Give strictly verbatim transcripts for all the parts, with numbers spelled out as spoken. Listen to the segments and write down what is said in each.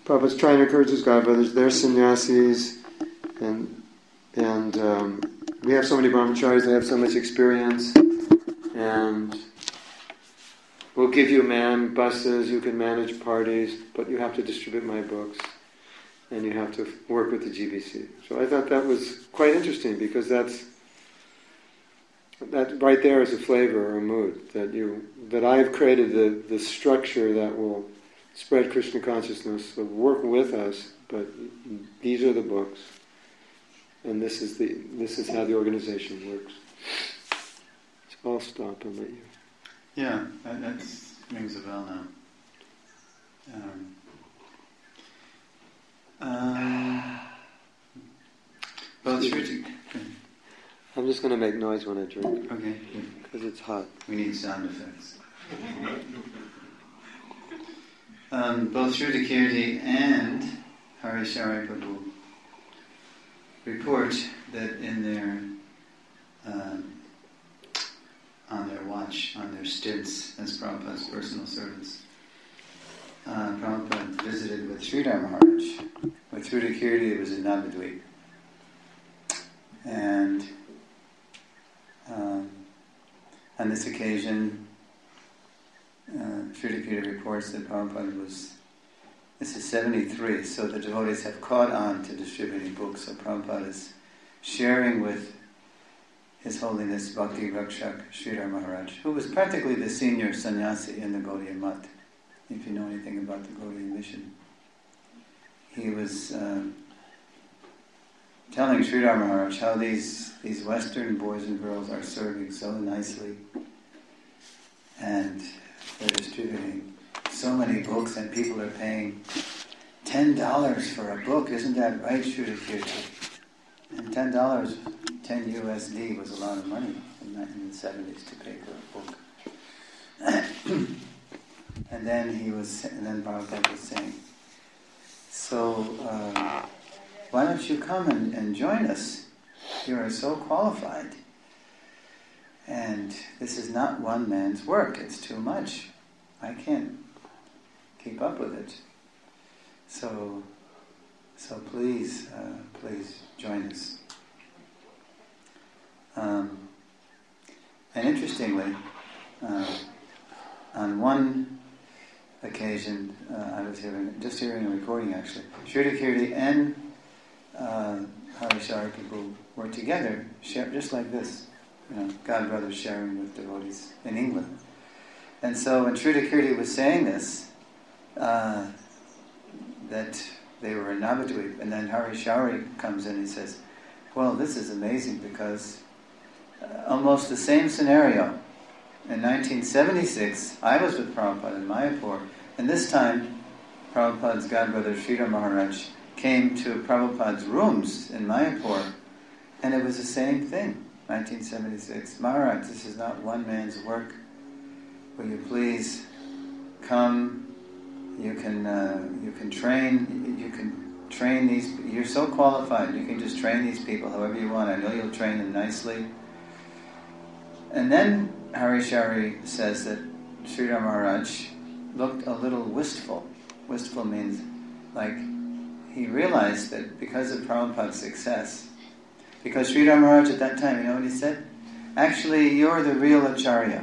Prabhupada's trying to encourage his godbrothers. They're sannyasis, and and um, we have so many brahmacharis. They have so much experience, and we'll give you man buses. You can manage parties, but you have to distribute my books, and you have to work with the G B C. So I thought that was quite interesting, because that's that right there is a flavor or a mood that you that I've created the the structure that will spread Krishna consciousness, so work with us, but these are the books, and this is the this is how the organization works. So I'll stop and let you. Yeah, that, that rings a bell now. Um, um, well, it's really, I'm just going to make noise when I drink. Okay. Because it's hot. We need sound effects. Um, both Shruti Kirti and Harishari Prabhu report that in their um, on their watch, on their stints as Prabhupada's personal servants, uh, Prabhupada visited with Sridhar Maharaj. With Shruti Kirti, it was in Navadvip. And um, on this occasion, Uh, Shruti Kirti reports that Prabhupada was, this is seventy-three, so the devotees have caught on to distributing books, so Prabhupada is sharing with His Holiness Bhakti Rakshak Sridhar Maharaj, who was practically the senior sannyasi in the Gaudiya Math, if you know anything about the Gaudiya mission. He was uh, telling Sridhar Maharaj how these, these Western boys and girls are serving so nicely, and they're distributing so many books, and people are paying ten dollars for a book. Isn't that right, Shruti Kirti? And ten dollars, ten U S D was a lot of money in the nineteen seventies to pay for a book. And then he was, and then Prabhupada was saying, so uh, why don't you come and, and join us? You are so qualified. And this is not one man's work. It's too much. I can't keep up with it. So, so please, uh, please join us. Um, and interestingly, uh, on one occasion, uh, I was hearing, just hearing a recording actually, Shruti Kirti and uh, Harishari people were together, share, just like this. You know, God brothers sharing with devotees in England. And so when Shruti Kirti was saying this, uh, that they were in Navadvip, and then Harishari comes in and says, well, this is amazing, because uh, almost the same scenario. In nineteen seventy-six, I was with Prabhupada in Mayapur, and this time Prabhupada's godbrother Sridhar Maharaj came to Prabhupada's rooms in Mayapur, and it was the same thing. nineteen seventy-six, Maharaj, this is not one man's work. Will you please come? You can uh, you can train. You can train these. You're so qualified. You can just train these people however you want. I know you'll train them nicely. And then Harishari says that Sridhar Maharaj looked a little wistful. Wistful means like he realized that because of Prabhupada's success. Because Sridhar Maharaj at that time, you know what he said? Actually, you're the real Acharya.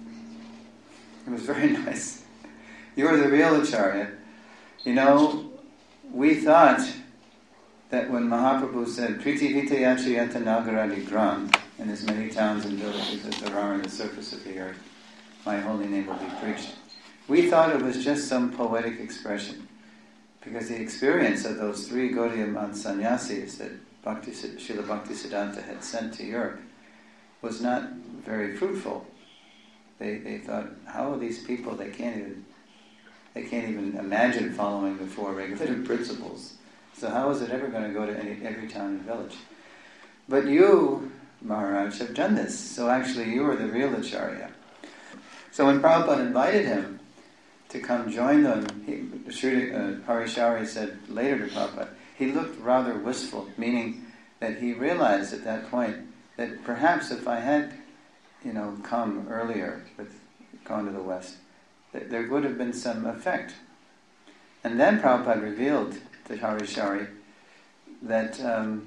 It was very nice. You're the real Acharya. You know, we thought that when Mahaprabhu said, Priti Vitayachayata Nagaradi Gram, in as many towns and villages as there are on the surface of the earth, my holy name will be preached. We thought it was just some poetic expression, because the experience of those three Gaudiya Math sannyasis that Bhakti, Srila Bhaktisiddhanta had sent to Europe was not very fruitful. They they thought, how are these people? They can't even they can't even imagine following the four regulative principles. So how is it ever going to go to any, every town and village? But you, Maharaj, have done this. So actually, you are the real Acharya. So when Prabhupada invited him to come join them, he, Shruti, uh, Harishari said later to Prabhupada, he looked rather wistful, meaning that he realized at that point that perhaps if I had, you know, come earlier, with gone to the West, that there would have been some effect. And then Prabhupada revealed to Hari Shari that um,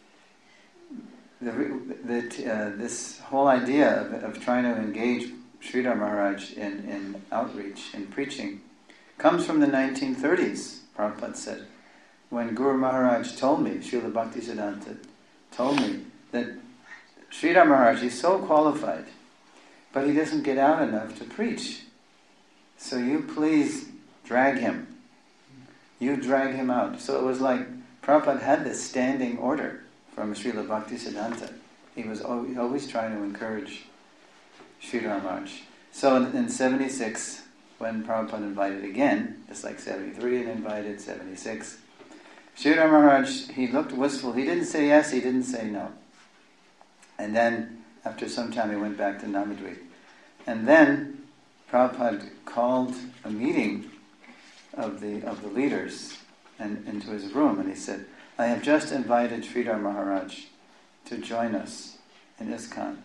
the, that uh, this whole idea of, of trying to engage Sridhar Maharaj in, in outreach, in preaching, comes from the nineteen thirties, Prabhupada said, when Guru Maharaj told me, Srila Bhaktisiddhanta told me, that Sridhar Maharaj is so qualified, but he doesn't get out enough to preach. So you please drag him. You drag him out. So it was like Prabhupada had this standing order from Srila Bhaktisiddhanta. He was always, always trying to encourage Sridhar Maharaj. So in, in seventy-six, when Prabhupada invited again, just like seventy-three and invited, seventy-six, Sridhar Maharaj, he looked wistful. He didn't say yes, he didn't say no. And then, after some time, he went back to Navadvip. And then, Prabhupada called a meeting of the of the leaders and into his room, and he said, I have just invited Sridhar Maharaj to join us in ISKCON.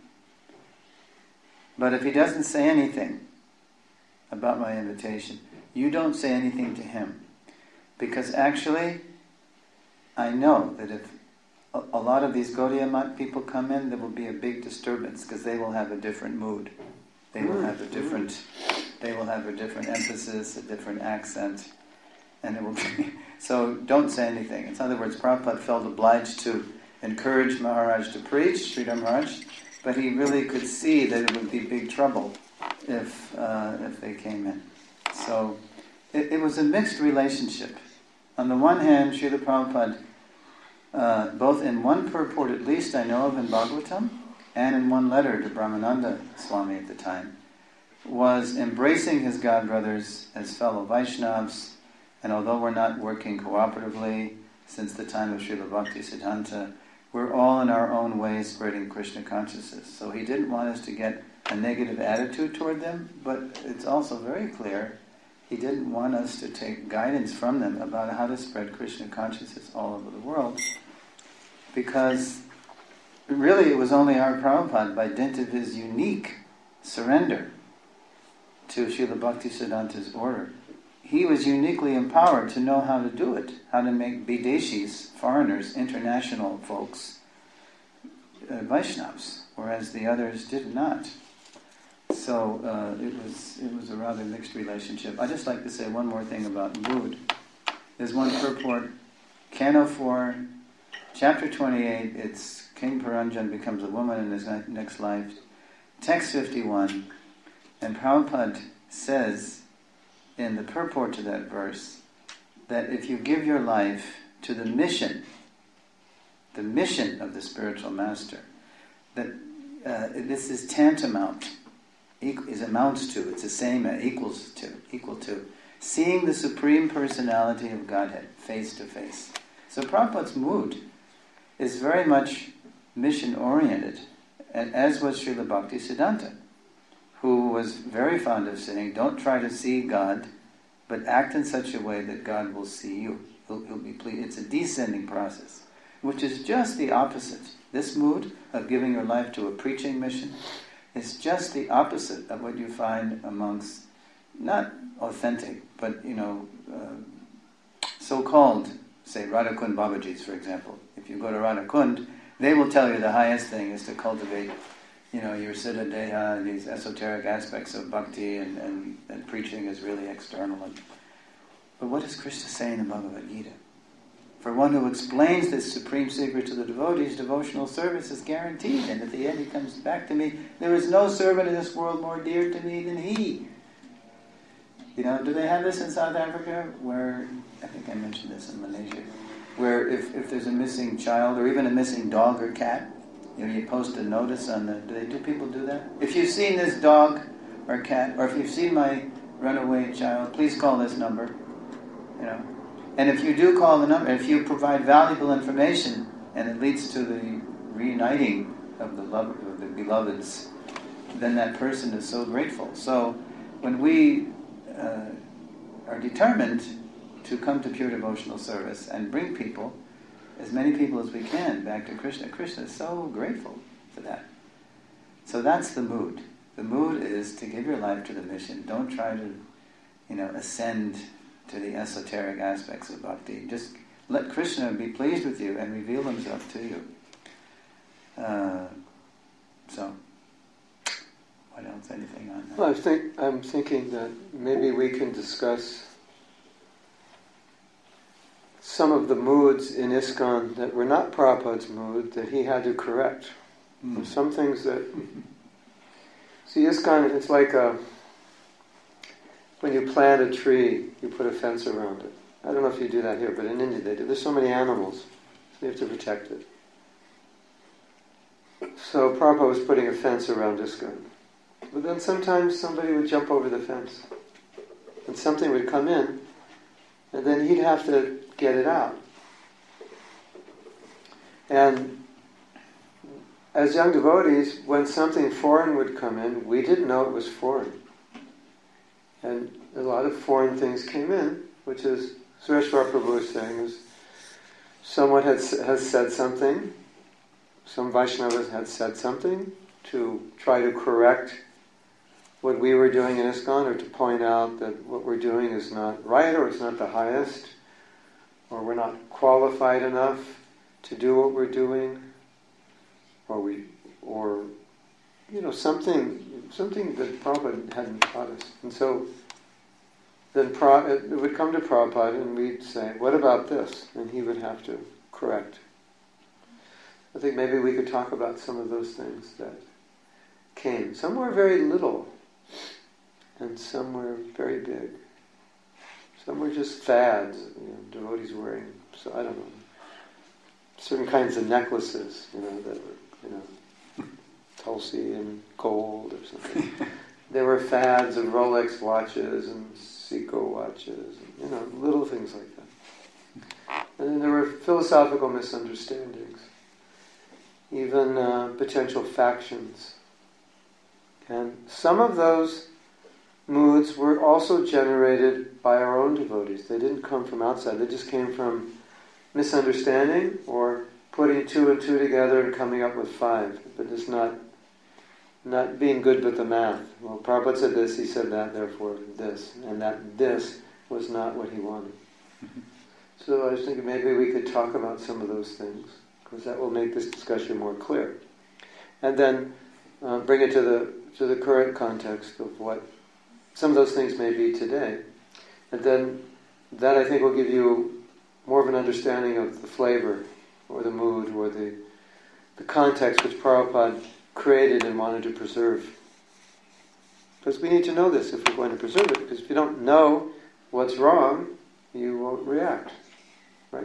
But if he doesn't say anything about my invitation, you don't say anything to him. Because actually, I know that if a, a lot of these Gaudiya Math people come in, there will be a big disturbance, because they will have a different mood. They will have a different, they will have a different emphasis, a different accent, and it will be, so don't say anything. In other words, Prabhupada felt obliged to encourage Maharaj to preach, Sridhar Maharaj, but he really could see that it would be big trouble if uh, if they came in. So it, it was a mixed relationship. On the one hand, Srila Prabhupada, uh, both in one purport at least I know of in Bhagavatam, and in one letter to Brahmananda Swami at the time, was embracing his godbrothers as fellow Vaishnavas, and although we're not working cooperatively since the time of Srila Bhaktisiddhanta, we're all in our own way spreading Krishna consciousness. So he didn't want us to get a negative attitude toward them, but it's also very clear he didn't want us to take guidance from them about how to spread Krishna consciousness all over the world, because really it was only our Prabhupada, by dint of his unique surrender to Srila Bhaktisiddhanta's order, he was uniquely empowered to know how to do it, how to make Bideshis, foreigners, international folks, uh, Vaishnavas, whereas the others did not. So uh, it was it was a rather mixed relationship. I'd just like to say one more thing about mood. There's one purport, Canto four, Chapter twenty-eight, it's King Paranjan becomes a woman in his next life. Text fifty-one, and Prabhupada says in the purport to that verse that if you give your life to the mission, the mission of the spiritual master, that uh, this is tantamount, is amounts to, it's the same, uh, equals to, equal to, seeing the Supreme Personality of Godhead face to face. So Prabhupada's mood is very much mission-oriented, and as was Srila Bhaktisiddhanta, who was very fond of saying, don't try to see God, but act in such a way that God will see you. He'll, he'll be pleased. It's a descending process, which is just the opposite. This mood of giving your life to a preaching mission is just the opposite of what you find amongst, not authentic, but, you know, uh, so-called, say, Radhakund Babajis, for example. If you go to Radhakund, they will tell you the highest thing is to cultivate, you know, your siddha deha, these esoteric aspects of bhakti, and, and, and preaching is really external. And, but what does Krishna say in the Bhagavad Gita? For one who explains this supreme secret to the devotees, devotional service is guaranteed. And at the end he comes back to me, there is no servant in this world more dear to me than he. You know, do they have this in South Africa? Where, I think I mentioned this in Malaysia, where if, if there's a missing child or even a missing dog or cat, you know, you post a notice on the, do they, do people do that? If you've seen this dog or cat, or if you've seen my runaway child, please call this number, you know. And if you do call the number, if you provide valuable information and it leads to the reuniting of the love of the beloveds, then that person is so grateful. So when we uh, are determined to come to pure devotional service and bring people, as many people as we can, back to Krishna, Krishna is so grateful for that. So that's the mood. The mood is to give your life to the mission. Don't try to, you know, ascend to the esoteric aspects of bhakti. Just let Krishna be pleased with you and reveal himself to you. Uh, so, what else? Anything on that? Well, I think I'm thinking that maybe we can discuss some of the moods in ISKCON that were not Prabhupada's mood that he had to correct. Mm. There's some things that... See, ISKCON, it's like a, when you plant a tree, you put a fence around it. I don't know if you do that here, but in India they do. There's so many animals, so you have to protect it. So Prabhupada was putting a fence around ISKCON. But then sometimes somebody would jump over the fence. And something would come in, and then he'd have to get it out. And as young devotees, when something foreign would come in, we didn't know it was foreign. And a lot of foreign things came in, which is, Sureshwar Prabhu was saying, is someone had, has said something, some Vaishnavas had said something to try to correct what we were doing in ISKCON, or to point out that what we're doing is not right, or it's not the highest, or we're not qualified enough to do what we're doing, or we, or you know, something, something that Prabhupada hadn't taught us. And so then Pra, it would come to Prabhupada, and we'd say, "What about this?" And he would have to correct. I think maybe we could talk about some of those things that came. Some were very little, and some were very big. Some were just fads, you know, devotees wearing, so I don't know, certain kinds of necklaces, you know, that were, you know, Tulsi and gold or something. There were fads of Rolex watches and Seiko watches, and, you know, little things like that. And then there were philosophical misunderstandings, even uh, potential factions. And some of those moods were also generated by our own devotees. They didn't come from outside. They just came from misunderstanding or putting two and two together and coming up with five. But it's not not being good with the math. Well, Prabhupada said this, he said that, therefore this. And that this was not what he wanted. So I was thinking maybe we could talk about some of those things, because that will make this discussion more clear. And then uh, bring it to the to the current context of what some of those things may be today. And then that, I think, will give you more of an understanding of the flavor or the mood or the the context which Prabhupada created and wanted to preserve. Because we need to know this if we're going to preserve it, because if you don't know what's wrong, you won't react. Right?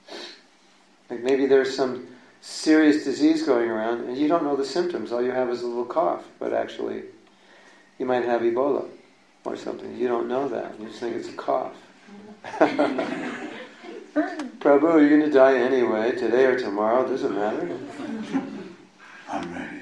Like maybe there's some serious disease going around and you don't know the symptoms. All you have is a little cough, but actually you might have Ebola or something. You don't know that. You just think it's a cough. Prabhu, you're going to die anyway, today or tomorrow, doesn't matter. I'm ready.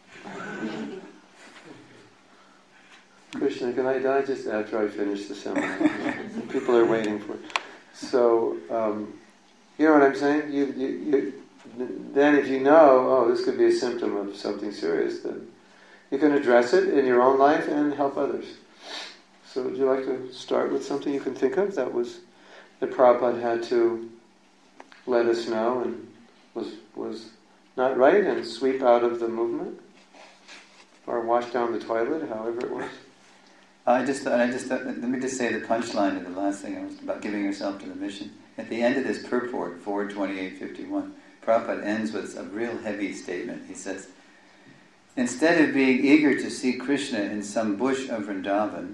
Krishna, can I die just after I finish the seminar? People are waiting for it. So, um, you know what I'm saying? You, you, you, then if you know, oh, this could be a symptom of something serious, then you can address it in your own life and help others. So would you like to start with something you can think of that was that Prabhupada had to let us know and was was not right and sweep out of the movement? Or wash down the toilet, however it was? I just thought, I just thought, let me just say the punchline of the last thing I was about giving yourself to the mission. At the end of this purport, four twenty-eight fifty-one, Prabhupada ends with a real heavy statement. He says, instead of being eager to see Krishna in some bush of Vrindavan,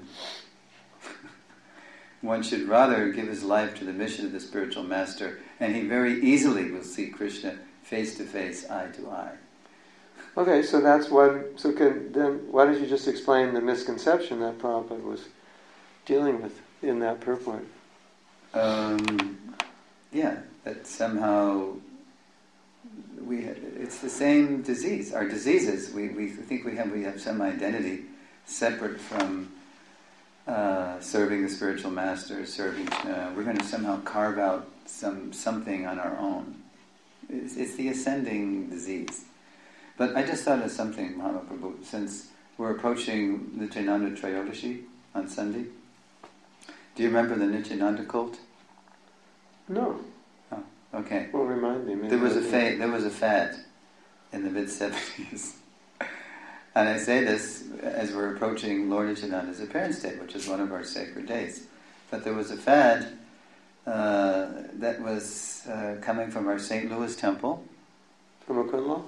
one should rather give his life to the mission of the spiritual master, and he very easily will see Krishna face to face, eye to eye. Okay, so that's one. So can, then why don't you just explain the misconception that Prabhupada was dealing with in that purport? Um, yeah, that somehow we it's the same disease. Our diseases, we, we think we have we have some identity separate from uh, serving the spiritual master, serving. Uh, we're going to somehow carve out some something on our own. It's, it's the ascending disease. But I just thought of something, Mahaprabhu, since we're approaching the Jainanda Trayodashi on Sunday, Do you remember the Nityananda cult? No. Oh, okay. Well, remind me. Maybe There was I a can- fad. There was a fad in the mid seventies, and I say this as we're approaching Lord Nityananda's appearance date, which is one of our sacred days. But there was a fad uh, that was uh, coming from our Saint Louis temple, From a Kunla?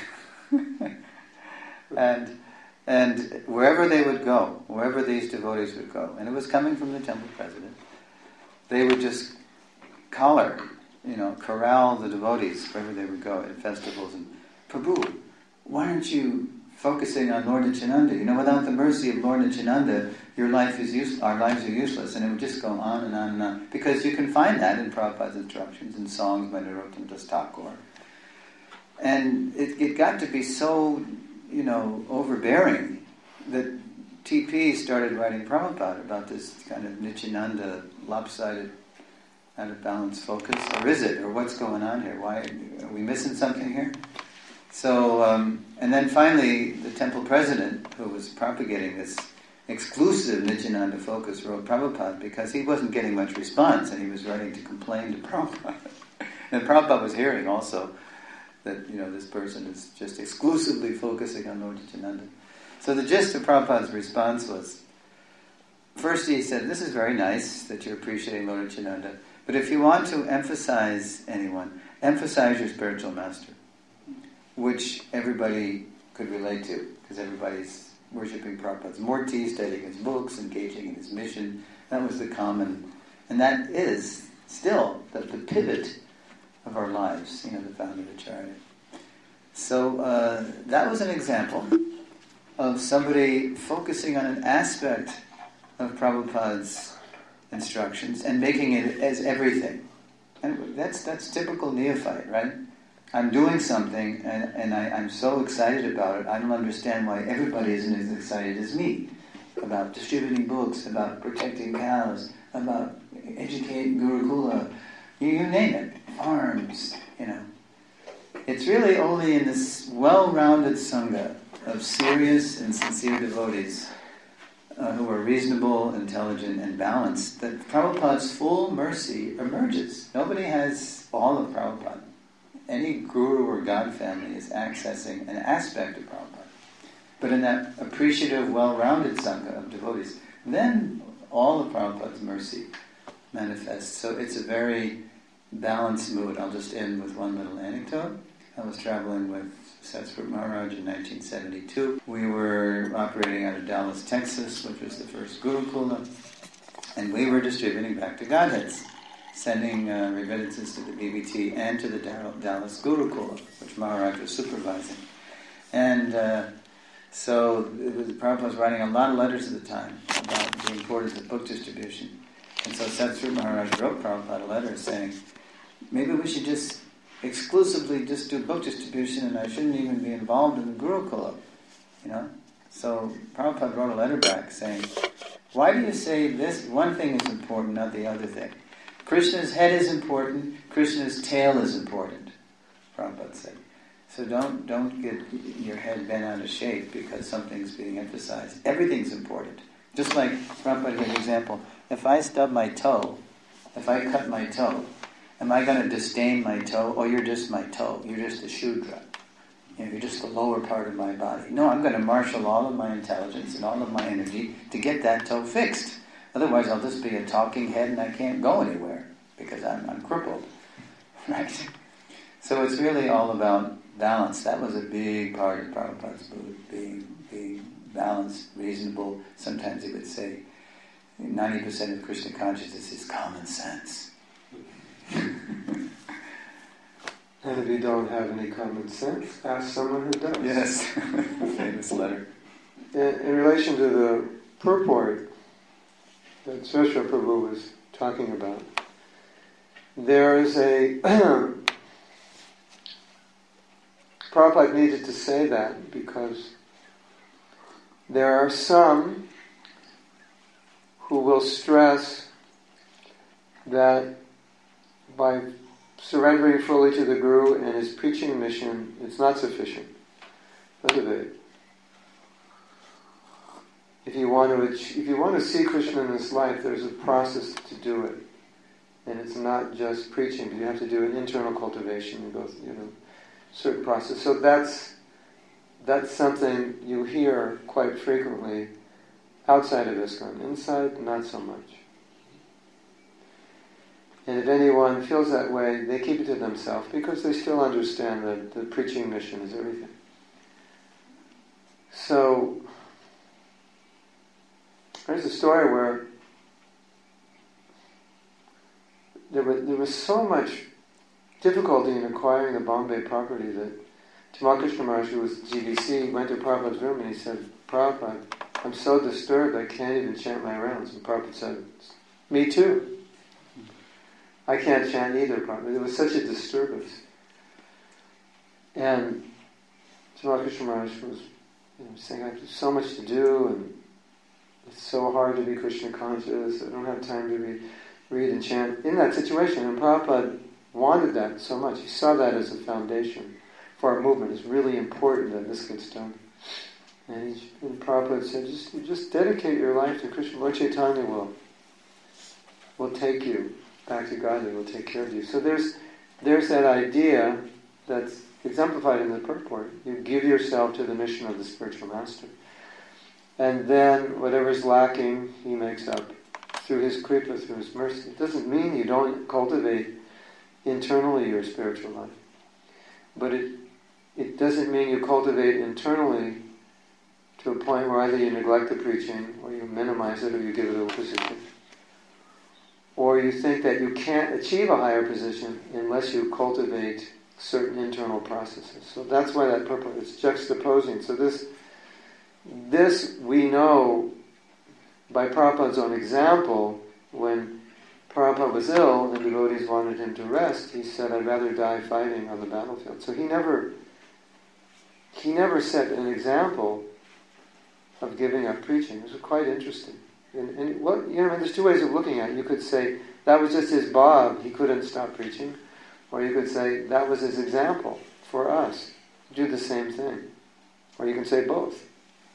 and and wherever they would go, wherever these devotees would go, and it was coming from the temple president, they would just collar, you know, corral the devotees wherever they would go at festivals. And Prabhu, why aren't you focusing on Lord Nityananda? You know, without the mercy of Lord Nityananda, your life is use- our lives are useless. And it would just go on and on and on. Because you can find that in Prabhupada's instructions and songs by Narottam Das Thakur. And it, it got to be so, you know, overbearing that T P started writing Prabhupada about this kind of Nityananda lopsided, out of balance focus, or is it? Or what's going on here? Why are we missing something here? So, um, and then finally, the temple president, who was propagating this exclusive Nityananda focus, wrote Prabhupada because he wasn't getting much response, and he was writing to complain to Prabhupada. And Prabhupada was hearing also that, you know, this person is just exclusively focusing on Lord Nityananda. So the gist of Prabhupada's response was, first he said, this is very nice that you're appreciating Lord Nityananda, but if you want to emphasize anyone, emphasize your spiritual master, which everybody could relate to, because everybody's worshipping Prabhupada. More tea, studying his books, engaging in his mission. That was the common, and that is still the, the pivot of our lives, you know, the founder of Acharya. So uh, that was an example of somebody focusing on an aspect of Prabhupada's instructions and making it as everything. And that's that's typical neophyte, right? I'm doing something and, and I, I'm so excited about it, I don't understand why everybody isn't as excited as me about distributing books, about protecting cows, about educating Gurukula, you, you name it, farms, you know. It's really only in this well-rounded Sangha of serious and sincere devotees uh, who are reasonable, intelligent, and balanced that Prabhupada's full mercy emerges. Nobody has all of Prabhupada. Any guru or God family is accessing an aspect of Prabhupada. But in that appreciative, well-rounded Sangha of devotees, then all of Prabhupada's mercy manifests. So it's a very balanced mood. I'll just end with one little anecdote. I was traveling with Satsvarup Maharaj in nineteen seventy-two. We were operating out of Dallas, Texas, which was the first Gurukula, and we were distributing back to Godheads, sending uh, remittances to the B B T and to the Dallas Gurukula, which Maharaj was supervising. And uh, so it was, Prabhupada was writing a lot of letters at the time about the importance of book distribution. And so Satsvarup Maharaj wrote Prabhupada a letter saying, maybe we should just exclusively just do book distribution and I shouldn't even be involved in the Gurukula, you know. So Prabhupada wrote a letter back saying, why do you say this one thing is important, not the other thing? Krishna's head is important, Krishna's tail is important, Prabhupada said. So don't don't get your head bent out of shape because something's being emphasized. Everything's important. Just like Prabhupada gave an example, if I stub my toe, if I cut my toe, am I going to disdain my toe? Oh, you're just my toe. You're just a Shudra. You know, you're just the lower part of my body. No, I'm going to marshal all of my intelligence and all of my energy to get that toe fixed. Otherwise, I'll just be a talking head and I can't go anywhere because I'm, I'm crippled. Right? So it's really all about balance. That was a big part of Prabhupada's mood, being, being balanced, reasonable. Sometimes he would say ninety percent of Krishna consciousness is common sense. And if you don't have any common sense, ask someone who does. Yes, famous letter. In, in relation to the purport that Srila Prabhu was talking about, there is a... Prabhupada needed to say that because there are some who will stress that by surrendering fully to the Guru and his preaching mission, it's not sufficient. Look at it. if you want to ach- if you want to see Krishna in this life, there's a process to do it, and it's not just preaching, but you have to do an internal cultivation and go, you know, certain process. So that's that's something you hear quite frequently outside of ISKCON. Inside, not so much. And if anyone feels that way, they keep it to themselves because they still understand that the preaching mission is everything. So, there's a story where there was, there was so much difficulty in acquiring the Bombay property that Tamal Krishna Maharaj, who was G V C, went to Prabhupada's room and he said, "Prabhupada, I'm so disturbed I can't even chant my rounds." And Prabhupada said, "Me too. I can't chant either, Prabhupada." It was such a disturbance. And Tamal Krishna Maharaj was you know, saying, "I have so much to do, and it's so hard to be Krishna conscious. I don't have time to read, read and chant." In that situation, and Prabhupada wanted that so much. He saw that as a foundation for our movement. It's really important that this gets done. And, he, and Prabhupada said, just, just dedicate your life to Krishna. Lord Chaitanya will, will take you back to God. He will take care of you. So there's there's that idea that's exemplified in the purport. You give yourself to the mission of the spiritual master. And then whatever's lacking, he makes up through his kripa, through his mercy. It doesn't mean you don't cultivate internally your spiritual life. But it it doesn't mean you cultivate internally to a point where either you neglect the preaching, or you minimize it, or you give it a position. Or you think that you can't achieve a higher position unless you cultivate certain internal processes. So that's why that purport is juxtaposing. So this this we know by Prabhupada's own example. When Prabhupada was ill and devotees wanted him to rest, he said, "I'd rather die fighting on the battlefield." So he never he never set an example of giving up preaching. It was quite interesting. And, and what you know, there's two ways of looking at it. You could say that was just his bob; he couldn't stop preaching, or you could say that was his example for us to do the same thing, or you can say both.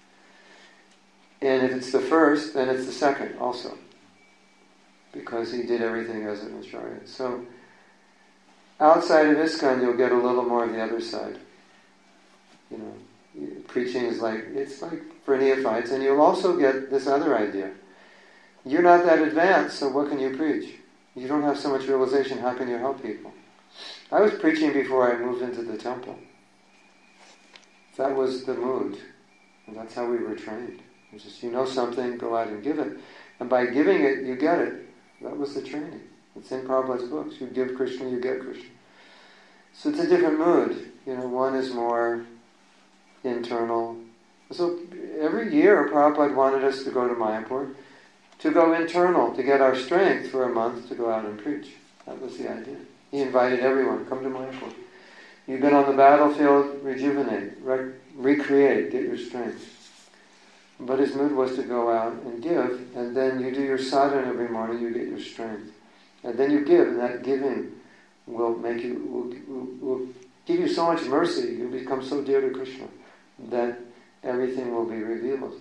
And if it's the first, then it's the second also, because he did everything as an Acharya. So outside of ISKCON, you'll get a little more of the other side. You know, preaching is like it's like for neophytes, and you'll also get this other idea. You're not that advanced, so what can you preach? You don't have so much realization, how can you help people? I was preaching before I moved into the temple. That was the mood. And that's how we were trained. It's just, you know something, go out and give it. And by giving it, you get it. That was the training. It's in Prabhupada's books. You give Krishna, you get Krishna. So it's a different mood. You know, one is more internal. So every year, Prabhupada wanted us to go to Mayapur, to go internal, to get our strength for a month to go out and preach. That was the idea. He invited everyone, come to Mayapur. You've been on the battlefield, rejuvenate, re- recreate, get your strength. But his mood was to go out and give, and then you do your sadhana every morning, you get your strength. And then you give, and that giving will make you, will, will, will give you so much mercy, you become so dear to Krishna, that everything will be revealed.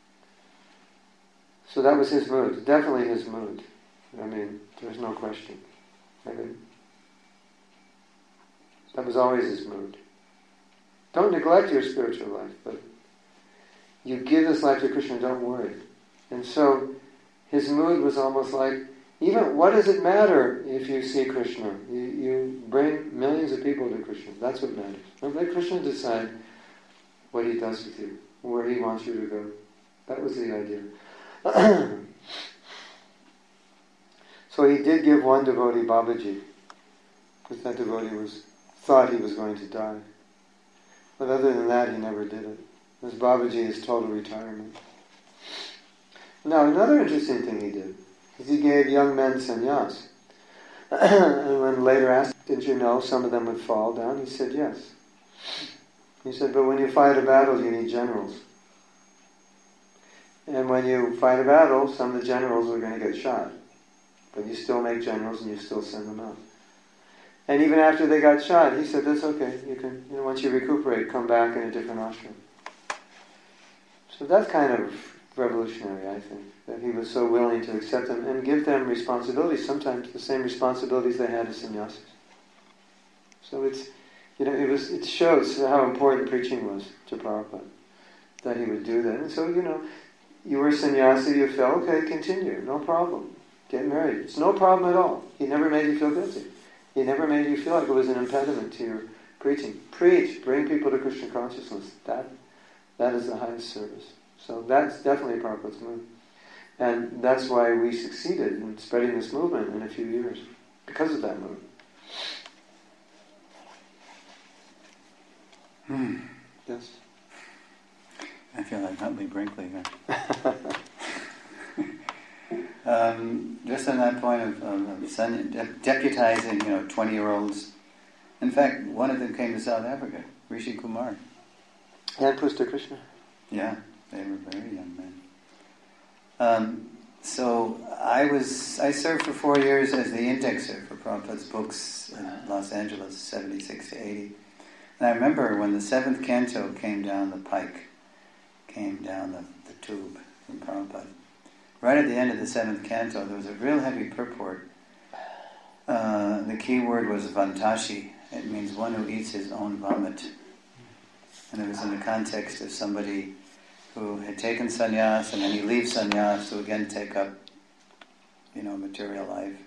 So that was his mood, definitely his mood. I mean, there's no question. I mean, that was always his mood. Don't neglect your spiritual life, but you give this life to Krishna, don't worry. And so his mood was almost like, even what does it matter if you see Krishna? You, you bring millions of people to Krishna. That's what matters. Don't let Krishna decide what he does with you, where he wants you to go. That was the idea. So he did give one devotee Babaji, because that devotee was thought he was going to die. But other than that, he never did it. Because Babaji is total retirement. Now, another interesting thing he did is he gave young men sannyas. And when later asked, did you know some of them would fall down? He said, yes. He said, but when you fight a battle, you need generals. And when you fight a battle, some of the generals are going to get shot. But you still make generals and you still send them out. And even after they got shot, he said, that's okay. You can, you know, once you recuperate, come back in a different ashram. So that kind of revolutionary, I think, that he was so willing to accept them and give them responsibilities, sometimes the same responsibilities they had as sannyasis. So it's, you know, it was, it shows how important preaching was to Prabhupada, that he would do that. And so, you know, you were a sannyasi, you felt, okay, continue, no problem. Get married. It's no problem at all. He never made you feel guilty. He never made you feel like it was an impediment to your preaching. Preach, bring people to Krishna consciousness. That, that is the highest service. So that's definitely Prabhupada's move. And that's why we succeeded in spreading this movement in a few years, because of that move. Hmm. Yes? I feel like Huntley Brinkley here. um, just on that point of, of, of son, de- deputizing, you know, twenty-year-olds. In fact, one of them came to South Africa, Rishi Kumar. And Pushta Krishna. Yeah, they were very young men. Um, so I was I served for four years as the indexer for Prabhupada's books in Los Angeles, seventy-six to eighty. And I remember when the seventh canto came down the pike, came down the, the tube from Prabhupada. Right at the end of the seventh canto, there was a real heavy purport. Uh, the key word was vantashi. It means one who eats his own vomit. And it was in the context of somebody who had taken sannyas and then he leaves sannyas to again take up, you know, material life.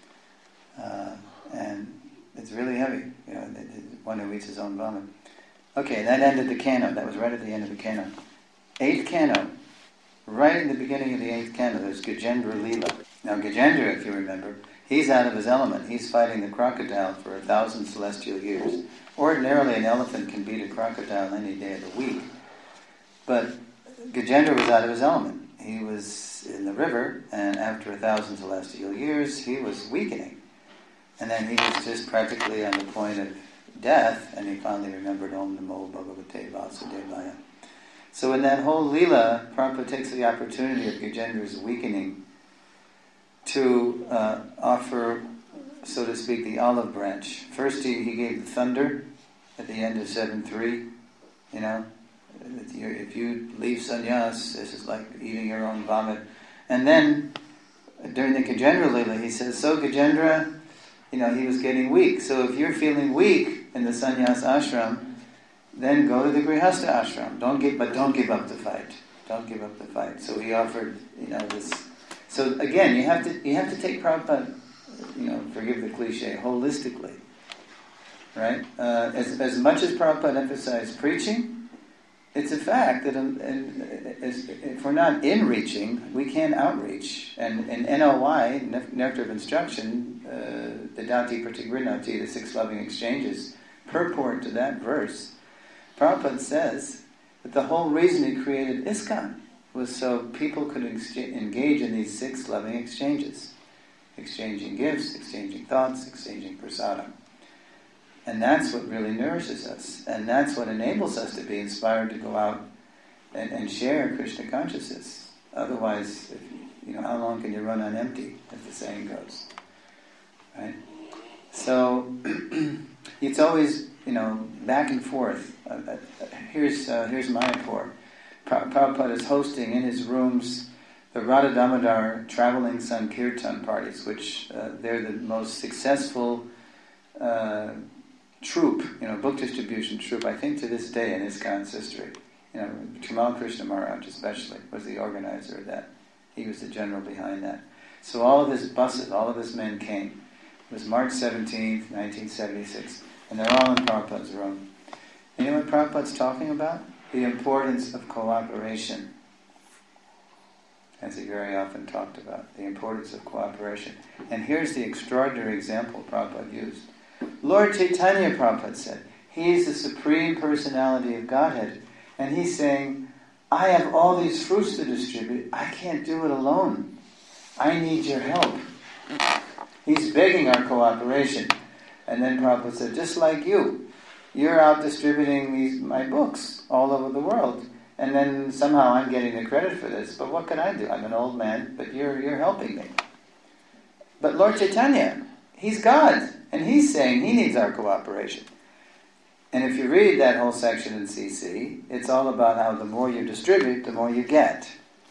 Uh, and it's really heavy, you know, the, the one who eats his own vomit. Okay, that ended the canto. That was right at the end of the canto. Eighth canto. Right in the beginning of the eighth canto, there's Gajendra Leela. Now Gajendra, if you remember, he's out of his element. He's fighting the crocodile for a thousand celestial years. Ordinarily, an elephant can beat a crocodile any day of the week. But Gajendra was out of his element. He was in the river, and after a thousand celestial years, he was weakening. And then he was just practically on the point of death, and he finally remembered Om Namo Bhagavate Vasudevaya. So in that whole Leela, Prabhupada takes the opportunity of Gajendra's weakening to uh, offer, so to speak, the olive branch. First he, he gave the thunder at the end of seven three, you know, if you leave sannyas, this is like eating your own vomit. And then, during the Gajendra Leela, he says, so Gajendra, you know, he was getting weak. So if you're feeling weak in the sannyas ashram, then go to the grihastha ashram. Don't give, but don't give up the fight. Don't give up the fight. So he offered, you know, this. So again, you have to you have to take Prabhupada, you know, forgive the cliche, holistically, right? Uh, as as much as Prabhupada emphasized preaching, it's a fact that in, in, as, if we're not in reaching, we can't outreach. And in N O Y, Nectar of Instruction, uh, the Dati Pratigrinati, the six loving exchanges, purport to that verse, Prabhupada says that the whole reason he created ISKCON was so people could ex- engage in these six loving exchanges. Exchanging gifts, exchanging thoughts, exchanging prasadam. And that's what really nourishes us. And that's what enables us to be inspired to go out and, and share Krishna consciousness. Otherwise, if, you know, how long can you run on empty, as the saying goes? Right? So, it's always, you know, back and forth. Uh, uh, here's uh, here's Mayapur. Prabhupada is hosting in his rooms the Radha Damodar traveling Sankirtan parties, which uh, they're the most successful uh, troupe, you know, book distribution troupe, I think to this day in ISKCON's history. You know, Tamal Krishna Maharaj especially was the organizer of that. He was the general behind that. So all of his buses, all of his men came. It was March seventeenth, nineteen seventy-six, and they're all in Prabhupada's room. And you know what Prabhupada's talking about? The importance of cooperation. As he very often talked about, the importance of cooperation. And here's the extraordinary example Prabhupada used. Lord Chaitanya, Prabhupada said, he is the Supreme Personality of Godhead. And he's saying, I have all these fruits to distribute. I can't do it alone. I need your help. He's begging our cooperation. And then Prabhupada said, just like you, you're out distributing these my books all over the world. And then somehow I'm getting the credit for this. But what can I do? I'm an old man, but you're you're helping me. But Lord Chaitanya, he's God. And he's saying he needs our cooperation. And if you read that whole section in C C, it's all about how the more you distribute, the more you get.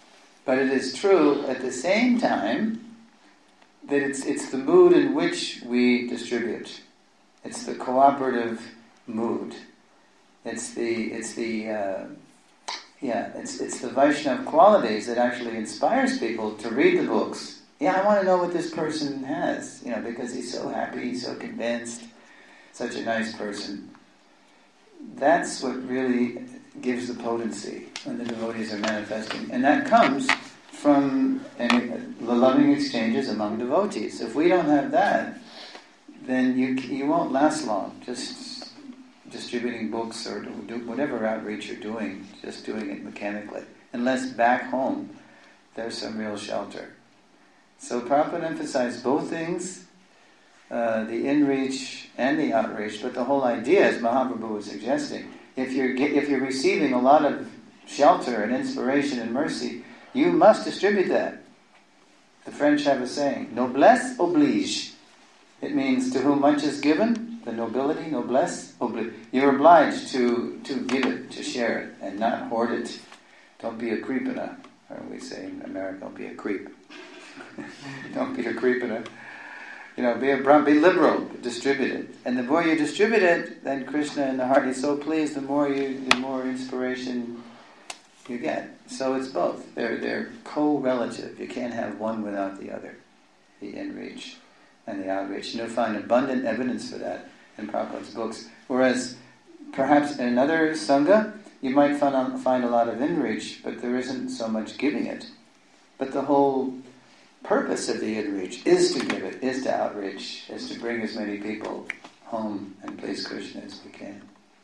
But it is true at the same time that it's it's the mood in which we distribute. It's the cooperative mood. It's the it's the uh, yeah it's it's the Vaishnava qualities that actually inspires people to read the books. Yeah, I want to know what this person has, you know, because he's so happy, he's so convinced, such a nice person. That's what really gives the potency when the devotees are manifesting, and that comes from any, the loving exchanges among devotees. If we don't have that, then you you won't last long. Just distributing books or do whatever outreach you're doing, just doing it mechanically, unless back home there's some real shelter. So Prabhupada emphasized both things, uh, the in-reach and the outreach, but the whole idea, as Mahaprabhu was suggesting, if you're if you're receiving a lot of shelter and inspiration and mercy, you must distribute that. The French have a saying, noblesse oblige. It means to whom much is given, the nobility, noblesse oblige. You're obliged to, to give it, to share it, and not hoard it. Don't be a creepina, or we say in America, don't be a creep. Don't be a creepina. You know, be a be liberal, distribute it. And the more you distribute it, then Krishna in the heart is so pleased, the more you the more inspiration you get. So it's both. They're they're co-relative. You can't have one without the other. The in-reach and the outreach. And you'll find abundant evidence for that in Prabhupada's books. Whereas perhaps in another Sangha, you might find, find a lot of in-reach, but there isn't so much giving it. But the whole purpose of the in-reach is to give it, is to outreach, is to bring as many people home and please Krishna as we can.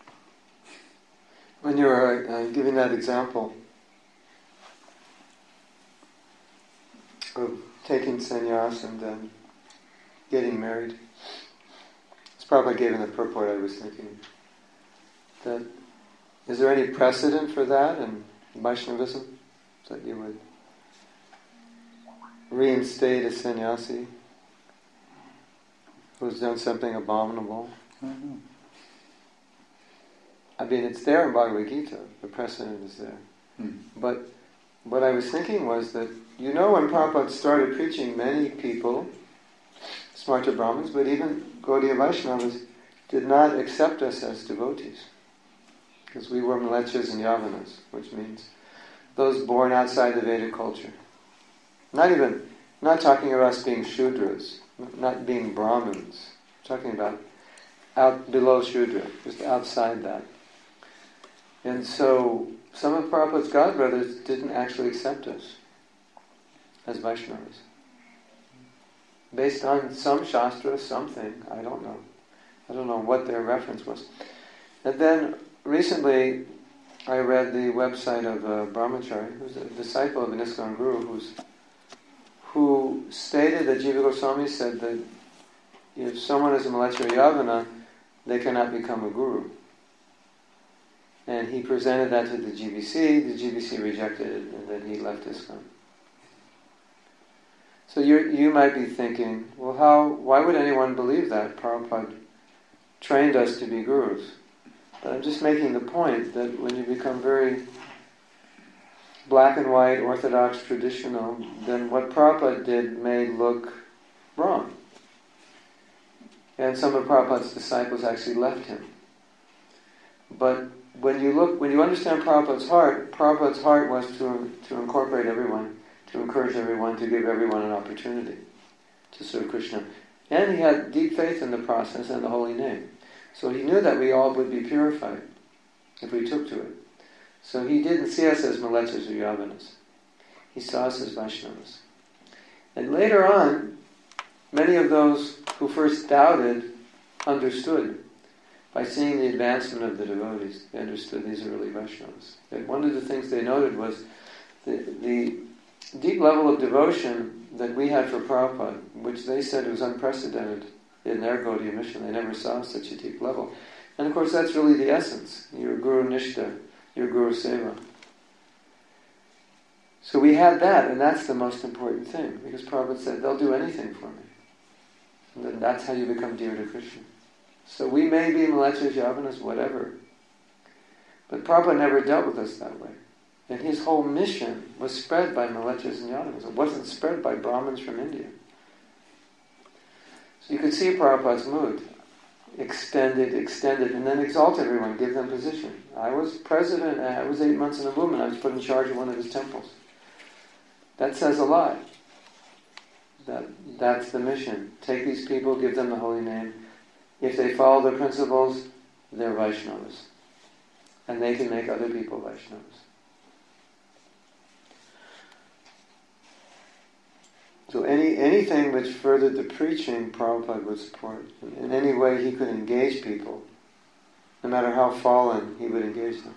When you were uh, giving that example of taking sannyas and then getting married, it's probably given the purport I was thinking. That is there any precedent for that in Vaishnavism that you would reinstate a sannyasi who's done something abominable? Mm-hmm. I mean, it's there in Bhagavad Gita. The precedent is there. Mm. But what I was thinking was that, you know, when Prabhupada started preaching, many people, Smarta Brahmins, but even Gaudiya Vaishnavas, did not accept us as devotees. Because we were Mlechas and Yavanas, which means those born outside the Vedic culture. Not even, not talking about us being Shudras, not being Brahmins. Talking about out below Shudra, just outside that. And so, some of Prabhupada's godbrothers didn't actually accept us as Vaishnavas. Based on some Shastra, something, I don't know. I don't know what their reference was. And then, recently, I read the website of a Brahmachari, who's a disciple of an ISKCON Guru, who's, who stated that Jiva Goswami said that if someone is a Mlechha Yavana, they cannot become a guru. And he presented that to the G B C, the G B C rejected it, and then he left ISKCON. So you you might be thinking, well, how? Why would anyone believe that? Prabhupada trained us to be gurus. But I'm just making the point that when you become very black and white, orthodox, traditional, then what Prabhupada did may look wrong. And some of Prabhupada's disciples actually left him. But when you look, when you understand Prabhupada's heart, Prabhupada's heart was to to incorporate everyone, to encourage everyone, to give everyone an opportunity to serve Krishna. And he had deep faith in the process and the holy name. So he knew that we all would be purified if we took to it. So he didn't see us as Mlechas or Yavanas. He saw us as Vaishnavas. And later on, many of those who first doubted understood. By seeing the advancement of the devotees, they understood these are really Vaishnavas. And one of the things they noted was the, the deep level of devotion that we had for Prabhupada, which they said was unprecedented in their Gaudiya mission. They never saw such a deep level. And of course that's really the essence. Your Guru Nishta, your Guru Seva. So we had that, and that's the most important thing, because Prabhupada said, they'll do anything for me. And then that's how you become dear to Krishna. So we may be Mlechas, Yavanas, whatever. But Prabhupada never dealt with us that way. And his whole mission was spread by Malechas and Yadavas. It wasn't spread by Brahmins from India. So you could see Prabhupada's mood. Extended, extended, and then exalt everyone, give them position. I was president, I was eight months in the movement, I was put in charge of one of his temples. That says a lot. That, that's the mission. Take these people, give them the holy name. If they follow the principles, they're Vaishnavas. And they can make other people Vaishnavas. So any anything which furthered the preaching, Prabhupada would support. In, in any way he could engage people, no matter how fallen, he would engage them.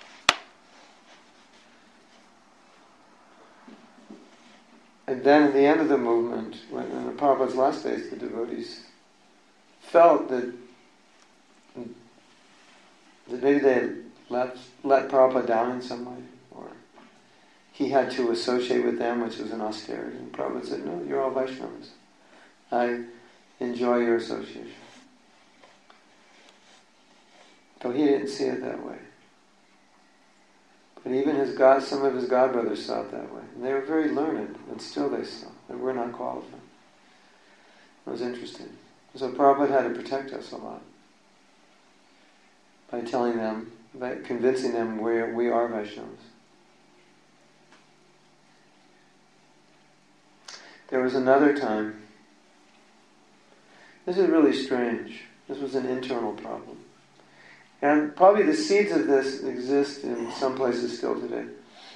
And then at the end of the movement, when in the Prabhupada's last days, the devotees felt that, that maybe they had let, let Prabhupada down in some way, or he had to associate with them, which was an austerity. And Prabhupada said, no, you're all Vaishnavas. I enjoy your association. Though he didn't see it that way. But even his God, some of his godbrothers saw it that way. And they were very learned, and still they saw that we're not qualified. It was interesting. So Prabhupada had to protect us a lot. By telling them, by convincing them we we are Vaishnavas. There was another time, this is really strange, this was an internal problem. And probably the seeds of this exist in some places still today.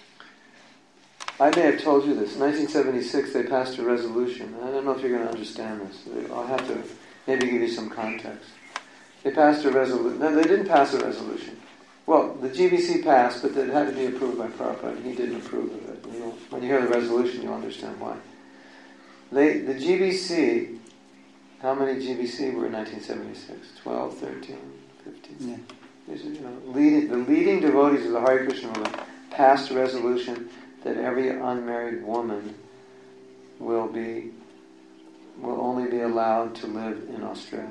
I may have told you this. In nineteen seventy-six they passed a resolution. I don't know if you're going to understand this. I'll have to maybe give you some context. They passed a resolution. No, they didn't pass a resolution. Well, the G B C passed, but it had to be approved by Prabhupada, and he didn't approve of it. You'll, when you hear the resolution, you'll understand why. They, the G B C, how many G B C were in nineteen seventy-six? twelve, thirteen, fifteen? Yeah. These are, you know, leading, the leading devotees of the Hare Krishna movement passed a resolution that every unmarried woman will be, will only be allowed to live in Australia.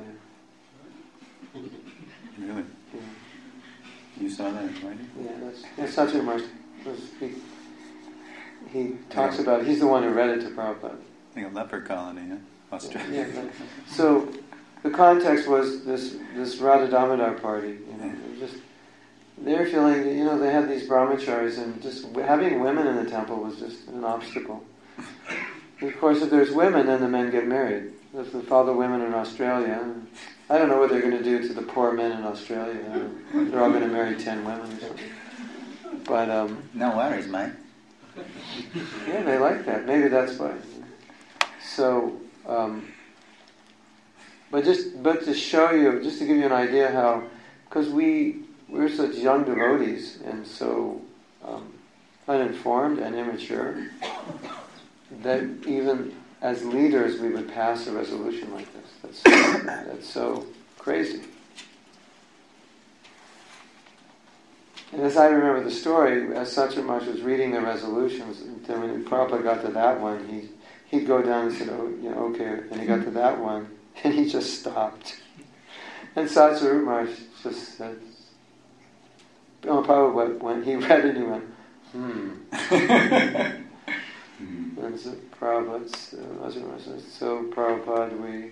Really? Yeah. You saw that, right? Yeah, that's, yeah, Satyam Maharaj, he, he talks yeah. about, he's the one who read it to Prabhupada. I think a leper colony, huh? Australia. Yeah, yeah. So the context was this this Radha Damodar party. You know, yeah. just they're feeling that, you know, they had these brahmacharis, and just having women in the temple was just an obstacle. And of course, if there's women, then the men get married. If they follow the women in Australia, I don't know what they're going to do to the poor men in Australia. They're all going to marry ten women or something. But um, no worries, mate. Yeah, they like that. Maybe that's why. So, um, but just but to show you, just to give you an idea how, because we we're such young devotees and so um, uninformed and immature, that even as leaders we would pass a resolution like this. That's so, that's so crazy. And as I remember the story, as Satyam Maharaj was reading the resolutions, then when Prabhupada got to that one, he he'd go down and said, "Oh, you know, okay." And he got to that one, and he just stopped. And Satyam Maharaj just said, "Oh, Prabhupada, when he read it, he went, hmm." And so Prabhupada, uh, so Prabhupada, we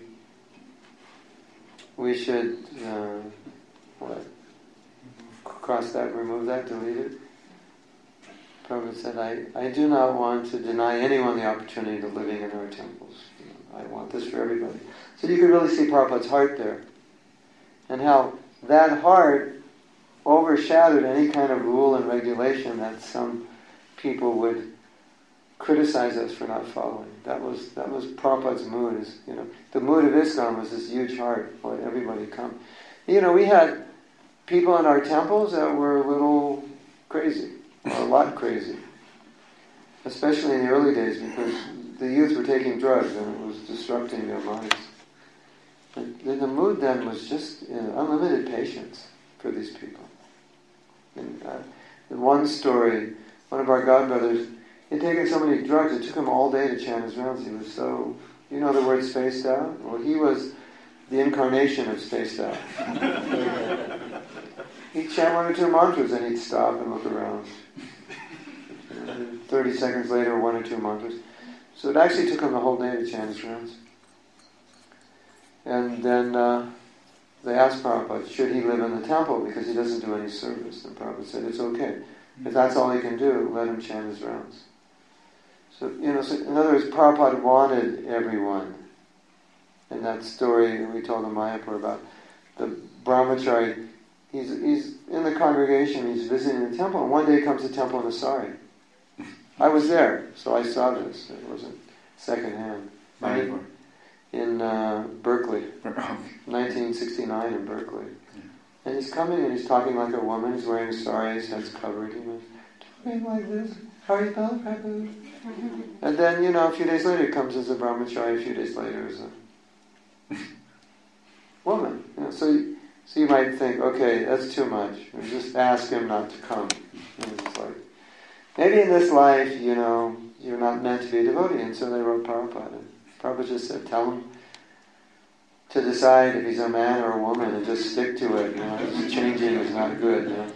we should uh, what? Cross that, remove that, delete it. Prabhupada said, I, I do not want to deny anyone the opportunity of living in our temples. You know, I want this for everybody. So you could really see Prabhupada's heart there. And how that heart overshadowed any kind of rule and regulation that some people would criticize us for not following. That was that was Prabhupada's mood. Is, you know, the mood of ISKCON was this huge heart. Let everybody come. You know, we had people in our temples that were a little crazy, or a lot crazy. Especially in the early days, because the youth were taking drugs and it was disrupting their minds. And the mood then was just, you know, unlimited patience for these people. And uh, in one story, one of our godbrothers, he'd taken so many drugs, it took him all day to chant his rounds. He was so, you know the word spaced out? Well, he was the incarnation of spaced out. He'd chant one or two mantras and he'd stop and look around. thirty seconds later, one or two mantras. So it actually took him the whole day to chant his rounds. And then uh, they asked Prabhupada, should he live in the temple because he doesn't do any service? And Prabhupada said, it's okay. If that's all he can do, let him chant his rounds. So, you know, so in other words, Prabhupada wanted everyone. In that story we told in Mayapur about the brahmachari, he's, he's in the congregation, he's visiting the temple, and one day he comes to the temple in a sari. I was there, so I saw this. It wasn't secondhand. Mayapur. In uh, Berkeley, nineteen sixty-nine in Berkeley. Yeah. And he's coming and he's talking like a woman, he's wearing a sari, his head's covered, he was talking like this, Hari Prabhu. And then, you know, a few days later he comes as a brahmachari, a few days later as a woman. You know, so, you, so you might think, okay, that's too much. Just ask him not to come. And it's like, maybe in this life, you know, you're not meant to be a devotee, and so they wrote Prabhupada. Prabhupada just said, tell him to decide if he's a man or a woman and just stick to it. You know, changing is not good. You know,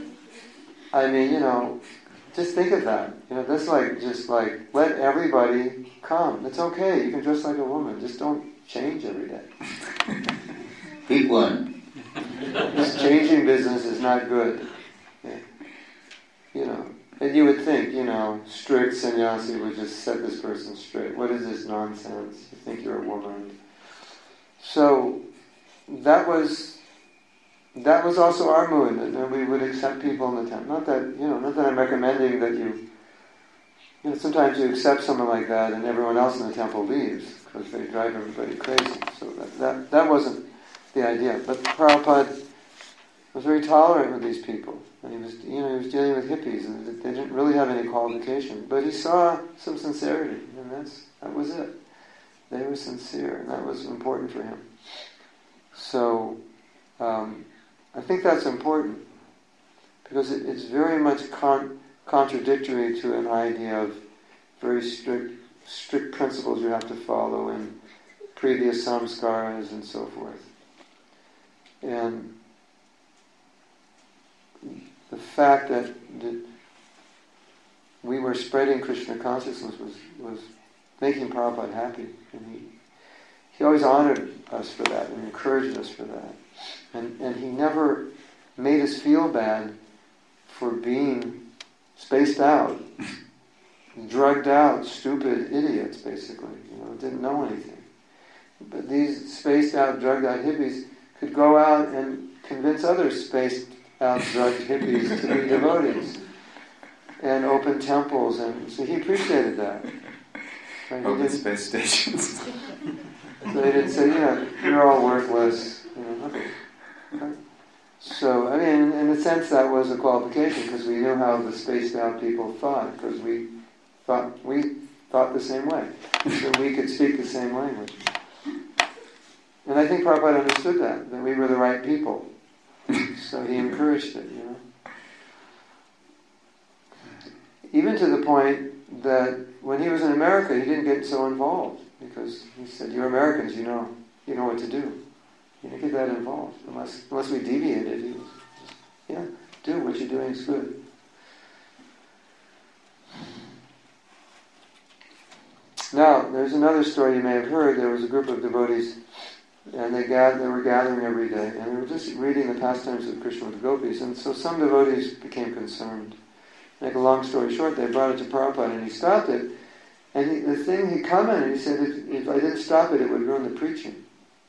I mean, you know, just think of that. You know, that's like just like let everybody come. It's okay. You can dress like a woman. Just don't change every day. Pick one. This changing business is not good. Yeah. You know. And you would think, you know, strict sannyasi would just set this person straight. What is this nonsense? You think you're a woman. So that was that was also our mood, and we would accept people in the temple. Not that you know, not that I'm recommending that you. You know, sometimes you accept someone like that, and everyone else in the temple leaves because they drive everybody crazy. So that that, that wasn't the idea. But Prabhupada was very tolerant with these people. And he was, you know, he was dealing with hippies, and they didn't really have any qualification. But he saw some sincerity, and that's that was it. They were sincere, and that was important for him. So, um, I think that's important because it, it's very much con- contradictory to an idea of very strict, strict principles you have to follow in previous samskaras and so forth. And the fact that, that we were spreading Krishna consciousness was, was making Prabhupada happy. And he, he always honored us for that and encouraged us for that. And, and he never made us feel bad for being spaced out, drugged out, stupid idiots, basically. You know, didn't know anything. But these spaced out, drugged out hippies could go out and convince others spaced out, drugged hippies to be devotees and open temples, and so he appreciated that. Right? Open space stations. So they didn't say, you know, you're all worthless. You know, okay. Right? So, I mean, in a sense, that was a qualification because we knew how the spaced out people thought, because we thought we thought the same way, so we could speak the same language. And I think Prabhupada understood that, that we were the right people. So he encouraged it, you know. Even to the point that when he was in America, he didn't get so involved because he said, "You're Americans, you know, you know what to do. You didn't get that involved unless unless we deviated. He was just, yeah, do what you're doing is good." Now, there's another story you may have heard. There was a group of devotees. And they, gathered, they were gathering every day, and they were just reading the pastimes of Krishna with the gopis. And so some devotees became concerned. Make a long story short, they brought it to Prabhupada, and he stopped it. And he, the thing he commented, he said, if, if I didn't stop it, it would ruin the preaching.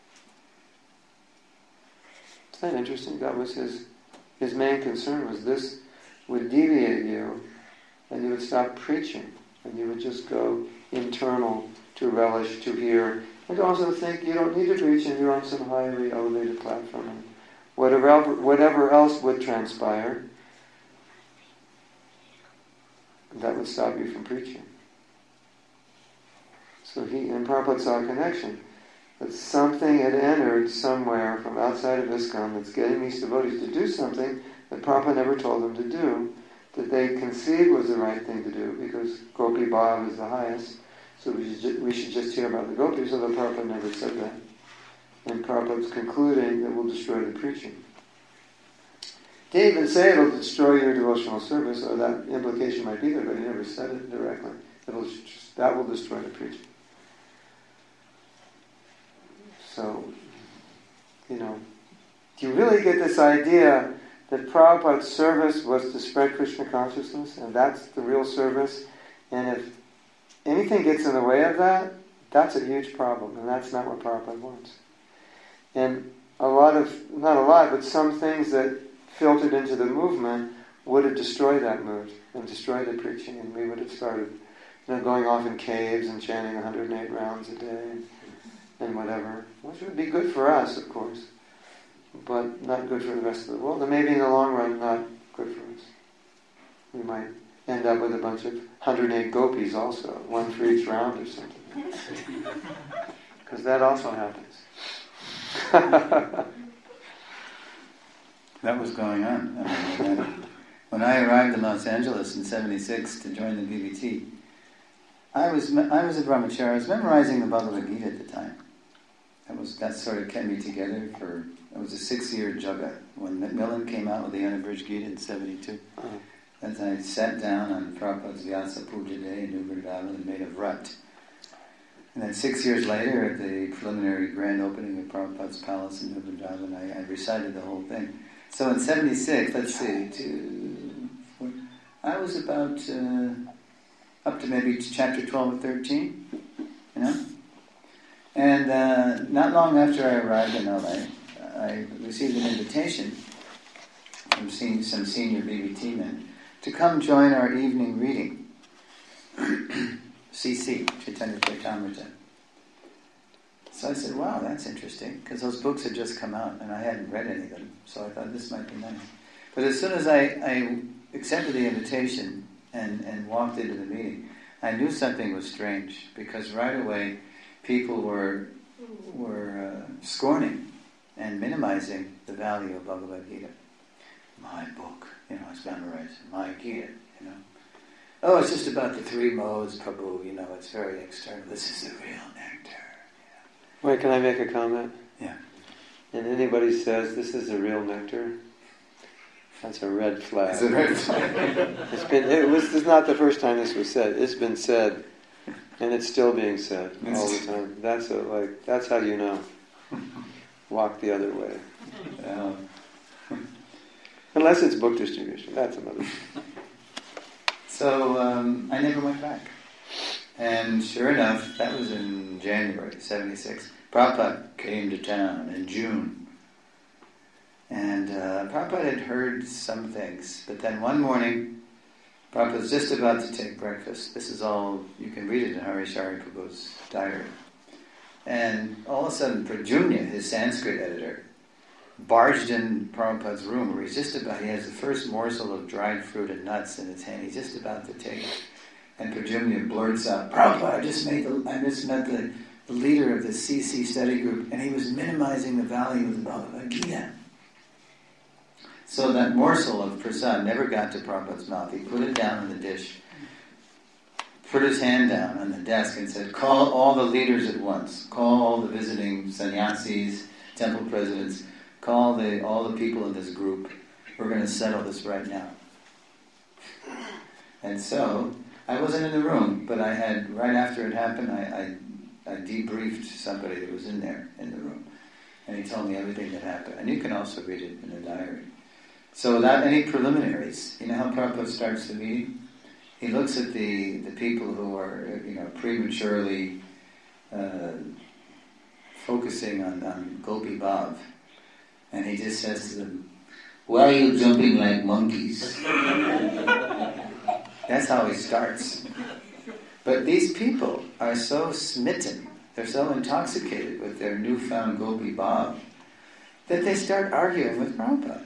Isn't that interesting? That was his his main concern, was this would deviate you, and you would stop preaching, and you would just go internal to relish, to hear. And also think you don't need to preach and you're on some highly elevated platform. And whatever, whatever else would transpire, that would stop you from preaching. So he, and Prabhupada saw a connection. That something had entered somewhere from outside of ISKCON that's getting these devotees to do something that Prabhupada never told them to do, that they conceived was the right thing to do, because Gopi Bhav is the highest. So we should, ju- we should just hear about the gopis, although Prabhupada never said that. And Prabhupada's concluding that we'll destroy the preaching. Didn't even say it'll destroy your devotional service, or that implication might be there, but he never said it directly. It'll just, that will destroy the preaching. So, you know, do you really get this idea that Prabhupada's service was to spread Krishna consciousness, and that's the real service? And if anything gets in the way of that, that's a huge problem, and that's not what Prabhupada wants. And a lot of, not a lot, but some things that filtered into the movement would have destroyed that mood and destroyed the preaching, and we would have started, you know, going off in caves and chanting one hundred eight rounds a day and, and whatever, which would be good for us, of course, but not good for the rest of the world, and maybe in the long run not good for us. We might end up with a bunch of one hundred eight gopis also, one for each round or something, because that also happens. That was going on. I mean, when I arrived in Los Angeles in seventy-six to join the B B T, I was I was a brahmachari. I was memorizing the Bhagavad Gita at the time. That was that sort of kept me together for. It was a six-year jaga when Millen came out with the unabridged Gita in seventy-two. Uh-huh. As I sat down on Prabhupada's Vyasa Puja Day in New Vrindavan and made a vrat. And then six years later, at the preliminary grand opening of Prabhupada's palace in New Vrindavan, I, I recited the whole thing. So in seventy-six, let's see, two, four, I was about uh, up to maybe chapter twelve or thirteen, you know? And uh, not long after I arrived in L A, I received an invitation from sen- some senior B B T men to come join our evening reading. C C, Chaitanya Charitamrita. So I said, wow, that's interesting, because those books had just come out and I hadn't read any of them, so I thought this might be nice. But as soon as I, I accepted the invitation and, and walked into the meeting, I knew something was strange, because right away people were were uh, scorning and minimizing the value of Bhagavad Gita. My book, you know, it's memorized, my Gita, you know. Oh, it's just about the three modes, Prabhu, you know, it's very external. This is the real nectar. Yeah. Wait, can I make a comment? Yeah. And anybody says this is the real nectar, that's a red flag. It's a red flag. it's been, it was, it's not the first time this was said. It's been said, and it's still being said all the time. That's a, like, that's how you know. Walk the other way. Um, Unless it's book distribution, that's another thing. So um, I never went back. And sure enough, that was in January seventy-six. Prabhupada came to town in June. And uh, Prabhupada had heard some things. But then one morning, Prabhupada was just about to take breakfast. This is all, you can read it in Hari Shari Prabhu's diary. And all of a sudden, Pradyumna, his Sanskrit editor, barged in Prabhupada's room where he's just about, he has the first morsel of dried fruit and nuts in his hand. He's just about to take it. And Pradyumna blurts out, Prabhupada, I just, made the, I just met the, the leader of the C C study group, and he was minimizing the value of the Bhagavad Gita. So that morsel of prasad never got to Prabhupada's mouth. He put it down on the dish, put his hand down on the desk and said, call all the leaders at once. Call all the visiting sannyasis, temple presidents, call the, all the people in this group. We're going to settle this right now. And so, I wasn't in the room, but I had, right after it happened, I, I, I debriefed somebody that was in there, in the room. And he told me everything that happened. And you can also read it in the diary. So without any preliminaries, you know how Prabhupada starts the meeting? He looks at the, the people who are, you know, prematurely uh, focusing on, on Gopi Bhav. And he just says to them, why are you jumping like monkeys? That's how he starts. But these people are so smitten, they're so intoxicated with their newfound Gopi Bhav, that they start arguing with Prabhupada.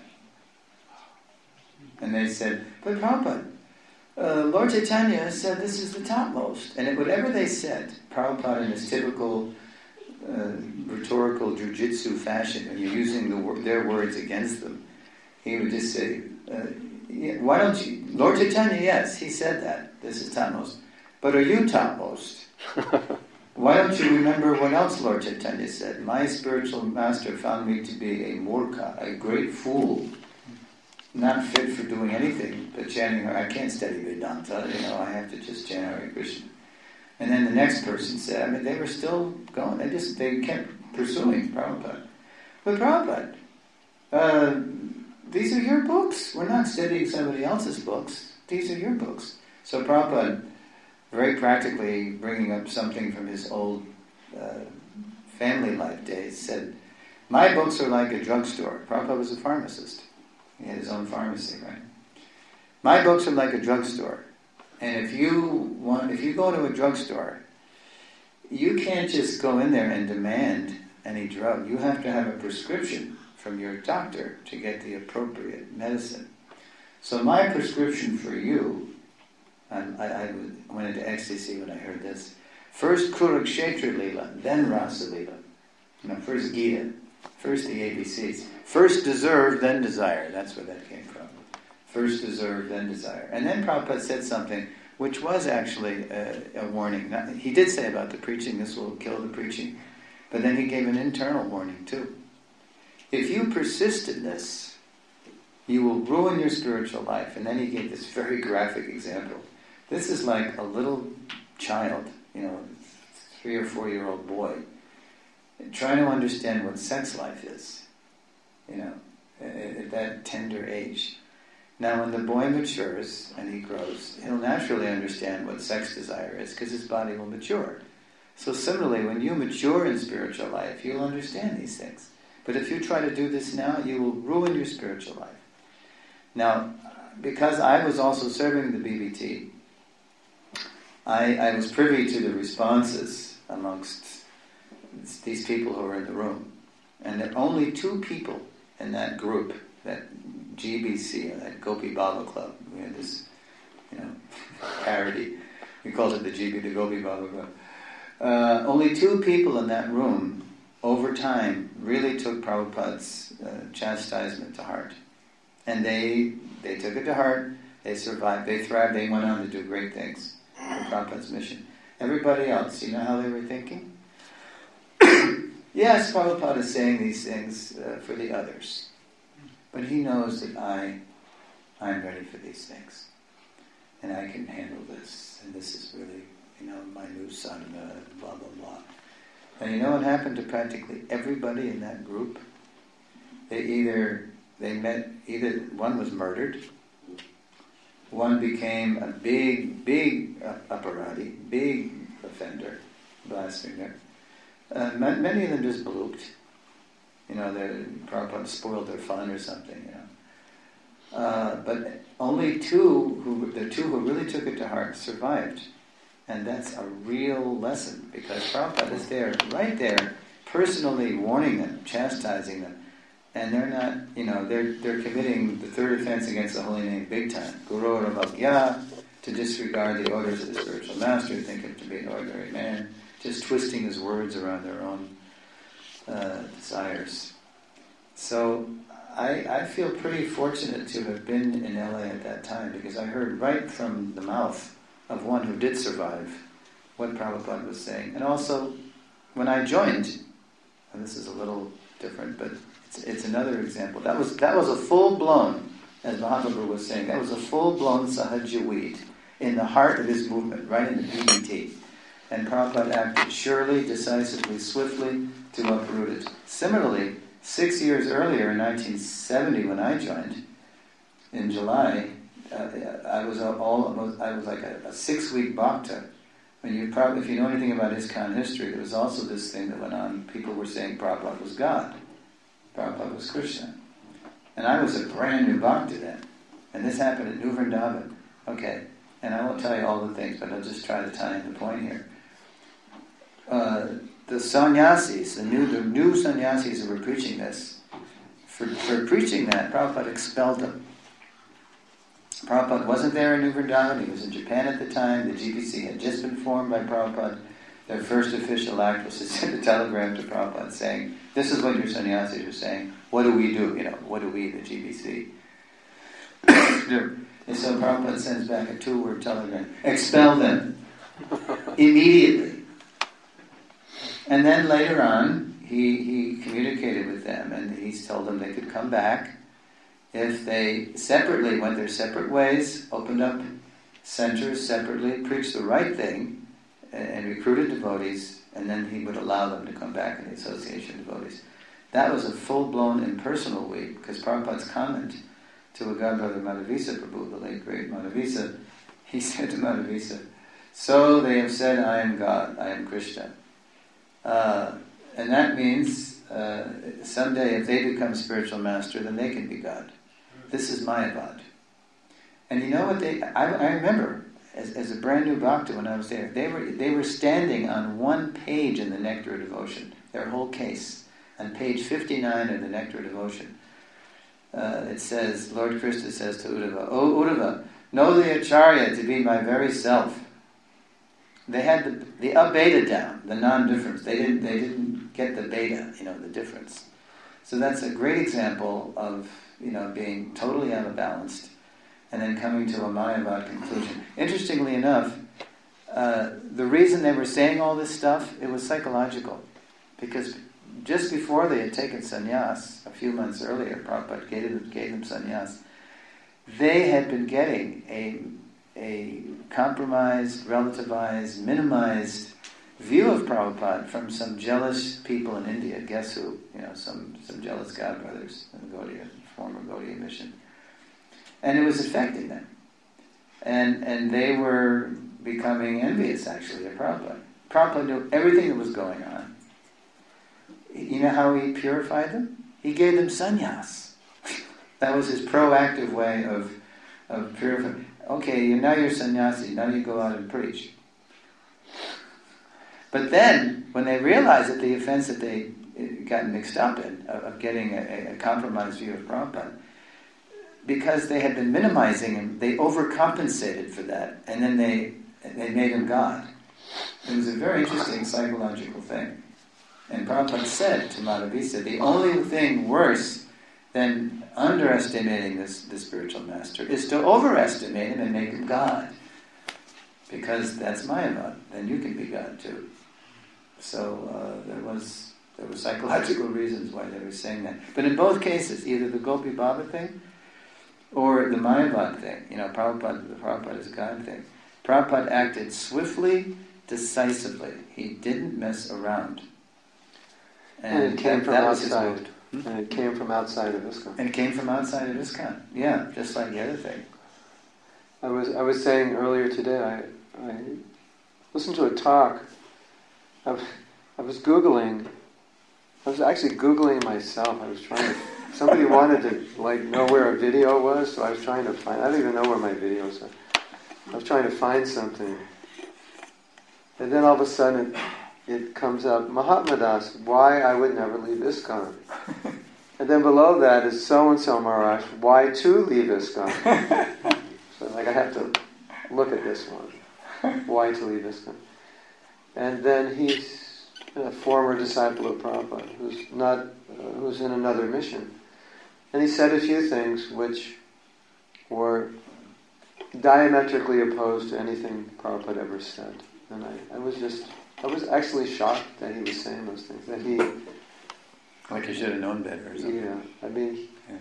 And they said, but Prabhupada, uh, Lord Chaitanya said this is the topmost. And whatever they said, Prabhupada in his typical uh, rhetorical jujitsu fashion, and you're using the, their words against them, he would just say, uh, yeah, why don't you, Lord Chaitanya, yes, he said that, this is topmost. But are you topmost? Why don't you remember what else Lord Chaitanya said? My spiritual master found me to be a murkha, a great fool. not fit for doing anything but chanting. I can't study Vedanta, you know, I have to just chant Hare Krishna. And then the next person said, I mean, they were still going. They just, they kept pursuing Prabhupada. But Prabhupada, uh, these are your books. We're not studying somebody else's books. These are your books. So Prabhupada, very practically bringing up something from his old uh, family life days, said, my books are like a drugstore. Prabhupada was a pharmacist. He had his own pharmacy, right? My books are like a drugstore. And if you want, if you go to a drugstore, you can't just go in there and demand any drug. You have to have a prescription from your doctor to get the appropriate medicine. So my prescription for you, and I, I went into ecstasy when I heard this. First Kurukshetra Lila, then Rasa Lila. You know, first Gita, first the A B Cs. First deserve, then desire. That's where that came from. First deserve, then desire. And then Prabhupada said something which was actually a, a warning. Now, he did say about the preaching, this will kill the preaching. But then he gave an internal warning too. If you persist in this, you will ruin your spiritual life. And then he gave this very graphic example. This is like a little child, you know, three or four year old boy, trying to understand what sex life is, you know, at, at that tender age. Now when the boy matures and he grows, he'll naturally understand what sex desire is because his body will mature. So similarly, when you mature in spiritual life, you'll understand these things. But if you try to do this now, you will ruin your spiritual life. Now, because I was also serving the B B T, I, I was privy to the responses amongst these people who were in the room. And there are only two people in that group, that G B C, or that Gopi Baba Club. We had this, you know, parody. We called it the G B, the Gopi Baba Club. Uh, only two people in that room, over time, really took Prabhupada's uh, chastisement to heart. And they they took it to heart, they survived, they thrived, they went on to do great things for Prabhupada's mission. Everybody else, you know how they were thinking? Yes, Prabhupada is saying these things uh, for the others. But he knows that I, I'm ready for these things. And I can handle this. And this is really, you know, my new sadhana, blah, blah, blah. And you know what happened to practically everybody in that group? They either, they met, either one was murdered, one became a big, big aparadi, big offender, blasphemer. Uh, many of them just blooped. You know, they Prabhupada spoiled their fun or something, you know. Uh, but only two, who the two who really took it to heart survived. And that's a real lesson, because Prabhupada is there, right there, personally warning them, chastising them. And they're not, you know, they're they're committing the third offense against the holy name big time. Guru Ramagya, to disregard the orders of the spiritual master, think him to be an ordinary man, just twisting his words around their own uh, desires. So I, I feel pretty fortunate to have been in L A at that time, because I heard right from the mouth of one who did survive what Prabhupada was saying. And also, when I joined, and this is a little different, but it's, it's another example. That was that was a full-blown, as Mahaprabhu was saying, that was a full-blown Sahaja weed in the heart of his movement, right in the B B T. And Prabhupada acted surely, decisively, swiftly to uproot it. Similarly, six years earlier, in nineteen seventy, when I joined, in July, uh, I was all I was like a, a six-week bhakta. When you probably, if you know anything about ISKCON history, there was also this thing that went on. People were saying Prabhupada was God, Prabhupada was Krishna, and I was a brand new bhakta then. And this happened at New Vrindavan. Okay, and I won't tell you all the things, but I'll just try to tie in the point here. Uh, the sannyasis, the new the new sannyasis who were preaching this, for, for preaching that, Prabhupada expelled them. Prabhupada wasn't there in New Vrindavan, he was in Japan at the time, the G B C had just been formed by Prabhupada. Their first official act was to send a telegram to Prabhupada saying, this is what your sannyasis are saying, what do we do, you know, what do we, the G B C, do? And so Prabhupada sends back a two-word telegram, expel them, immediately. And then later on, he, he communicated with them, and he's told them they could come back, if they separately went their separate ways, opened up centers separately, preached the right thing, and, and recruited devotees, and then he would allow them to come back in the association of devotees. That was a full-blown impersonal we, because Prabhupada's comment to a godbrother Madhavisa Prabhu, the late great Madhavisa, he said to Madhavisa, "So they have said, I am God, I am Krishna." Uh, and that means uh, someday if they become spiritual master, then they can be God. This is Mayavad. And you know what they, I, I remember, as, as a brand new bhakta when I was there, they were they were standing on one page in the Nectar of Devotion, their whole case. On page fifty-nine of the Nectar of Devotion, uh, it says, Lord Krishna says to Uddhava, "O Uddhava, know the Acharya to be my very self." They had the, the abeta down, the non-difference. They didn't they didn't get the beta, you know, the difference. So that's a great example of, you know, being totally out of balance and then coming to a Mayavad conclusion. Interestingly enough, uh, the reason they were saying all this stuff, it was psychological. Because just before they had taken sannyas, a few months earlier, Prabhupada gave them, gave them sannyas, they had been getting a, a compromised, relativized, minimized view of Prabhupada from some jealous people in India. Guess who? You know, some, some jealous godbrothers in the Gaudiya, former Gaudiya mission. And it was affecting them. And and they were becoming envious, actually, of Prabhupada. Prabhupada knew everything that was going on. You know how he purified them? He gave them sannyas. That was his proactive way of, of purifying. Okay, now you're sannyasi, now you go out and preach. But then, when they realized that the offense that they got mixed up in, of, of getting a, a compromised view of Prabhupada, because they had been minimizing him, they overcompensated for that, and then they they made him God. It was a very interesting psychological thing. And Prabhupada said to Madhavisa, the only thing worse than underestimating this, this spiritual master is to overestimate him and make him God. Because that's Mayavad, then you can be God too. So uh, there was there were psychological reasons why they were saying that. But in both cases, either the Gopi Baba thing or the Mayavad thing, you know, Prabhupada, the Prabhupada is God thing, Prabhupada acted swiftly, decisively. He didn't mess around. And, and it came that, from that outside. Hmm? And it came from outside of ISKCON. And it came from outside of ISKCON. Yeah, just like the other thing. I was I was saying earlier today, I, I listened to a talk. I, I was Googling. I was actually Googling myself. I was trying to. Somebody wanted to like know where a video was, so I was trying to find. I don't even know where my videos are. I was trying to find something, and then all of a sudden. It, It comes out, Mahatma Das, why I would never leave ISKCON. And then below that is so-and-so Maharaj, why to leave ISKCON. So like I have to look at this one, why to leave ISKCON. And then he's a former disciple of Prabhupada, who's not, uh, who's in another mission. And he said a few things which were diametrically opposed to anything Prabhupada ever said. And I, I was just... I was actually shocked that he was saying those things. That he, like he should have known better or something. Yeah, I mean, yeah.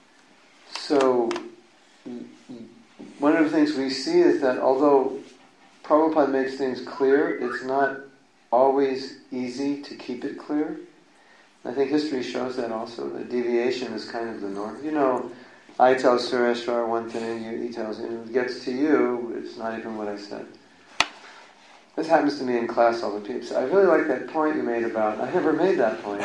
So one of the things we see is that although Prabhupada makes things clear, it's not always easy to keep it clear. I think history shows that also. That deviation is kind of the norm. You know, I tell Sureshwar one thing, you, he tells you, and it gets to you, it's not even what I said. This happens to me in class all the time. So I really like that point you made about, I never made that point.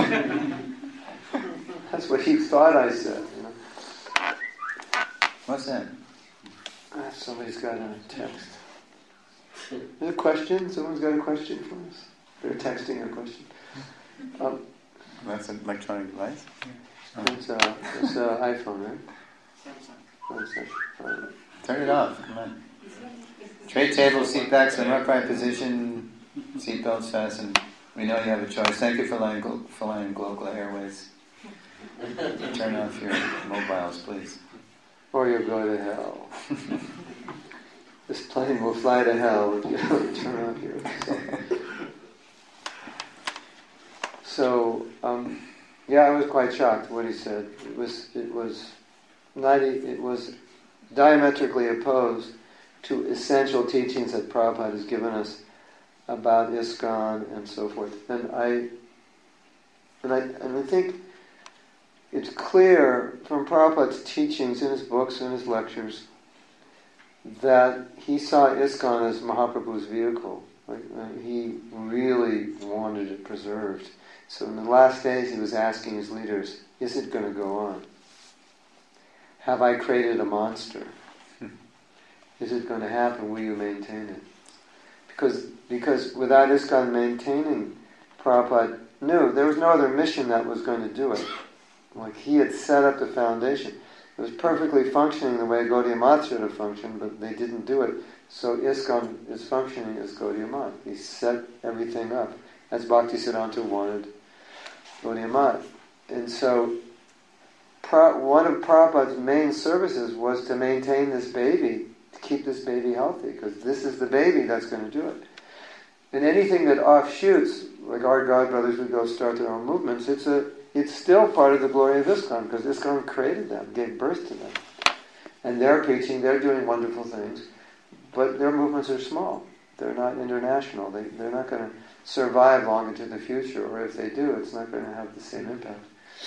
That's what he thought I said. You know? What's that? Uh, somebody's got a text. A question? Someone's got a question for us? They're texting a question. Um, That's an electronic device? Oh. It's an it's a iPhone, right? Samsung. Samsung. Turn it off, come on. Tray table, seat backs in upright position, seat belts fastened. We know you have a choice. Thank you for flying, flying Global Airways. Turn off your mobiles, please. Or you'll go to hell. This plane will fly to hell if you don't turn off your cell. So, um, yeah, I was quite shocked what he said. It was, it was, ninety, it was diametrically opposed to essential teachings that Prabhupada has given us about ISKCON and so forth. And I, and I, and I think it's clear from Prabhupada's teachings in his books and his lectures that he saw ISKCON as Mahaprabhu's vehicle. Like, uh, he really wanted it preserved. So in the last days he was asking his leaders, is it going to go on? Have I created a monster? Is it going to happen? Will you maintain it? Because because without ISKCON maintaining, Prabhupada knew there was no other mission that was going to do it. Like, he had set up the foundation. It was perfectly functioning the way Gaudiya Math should have functioned, but they didn't do it. So ISKCON is functioning as Gaudiya Math. He set everything up as Bhaktisiddhanta wanted Gaudiya Math. And so one of Prabhupada's main services was to maintain this baby, to keep this baby healthy, because this is the baby that's going to do it. And anything that offshoots, like our God Brothers would go start their own movements, it's a it's still part of the glory of ISKCON, because ISKCON created them, gave birth to them. And they're preaching, they're doing wonderful things, but their movements are small. They're not international. They, they're not going to survive long into the future, or if they do, it's not going to have the same impact.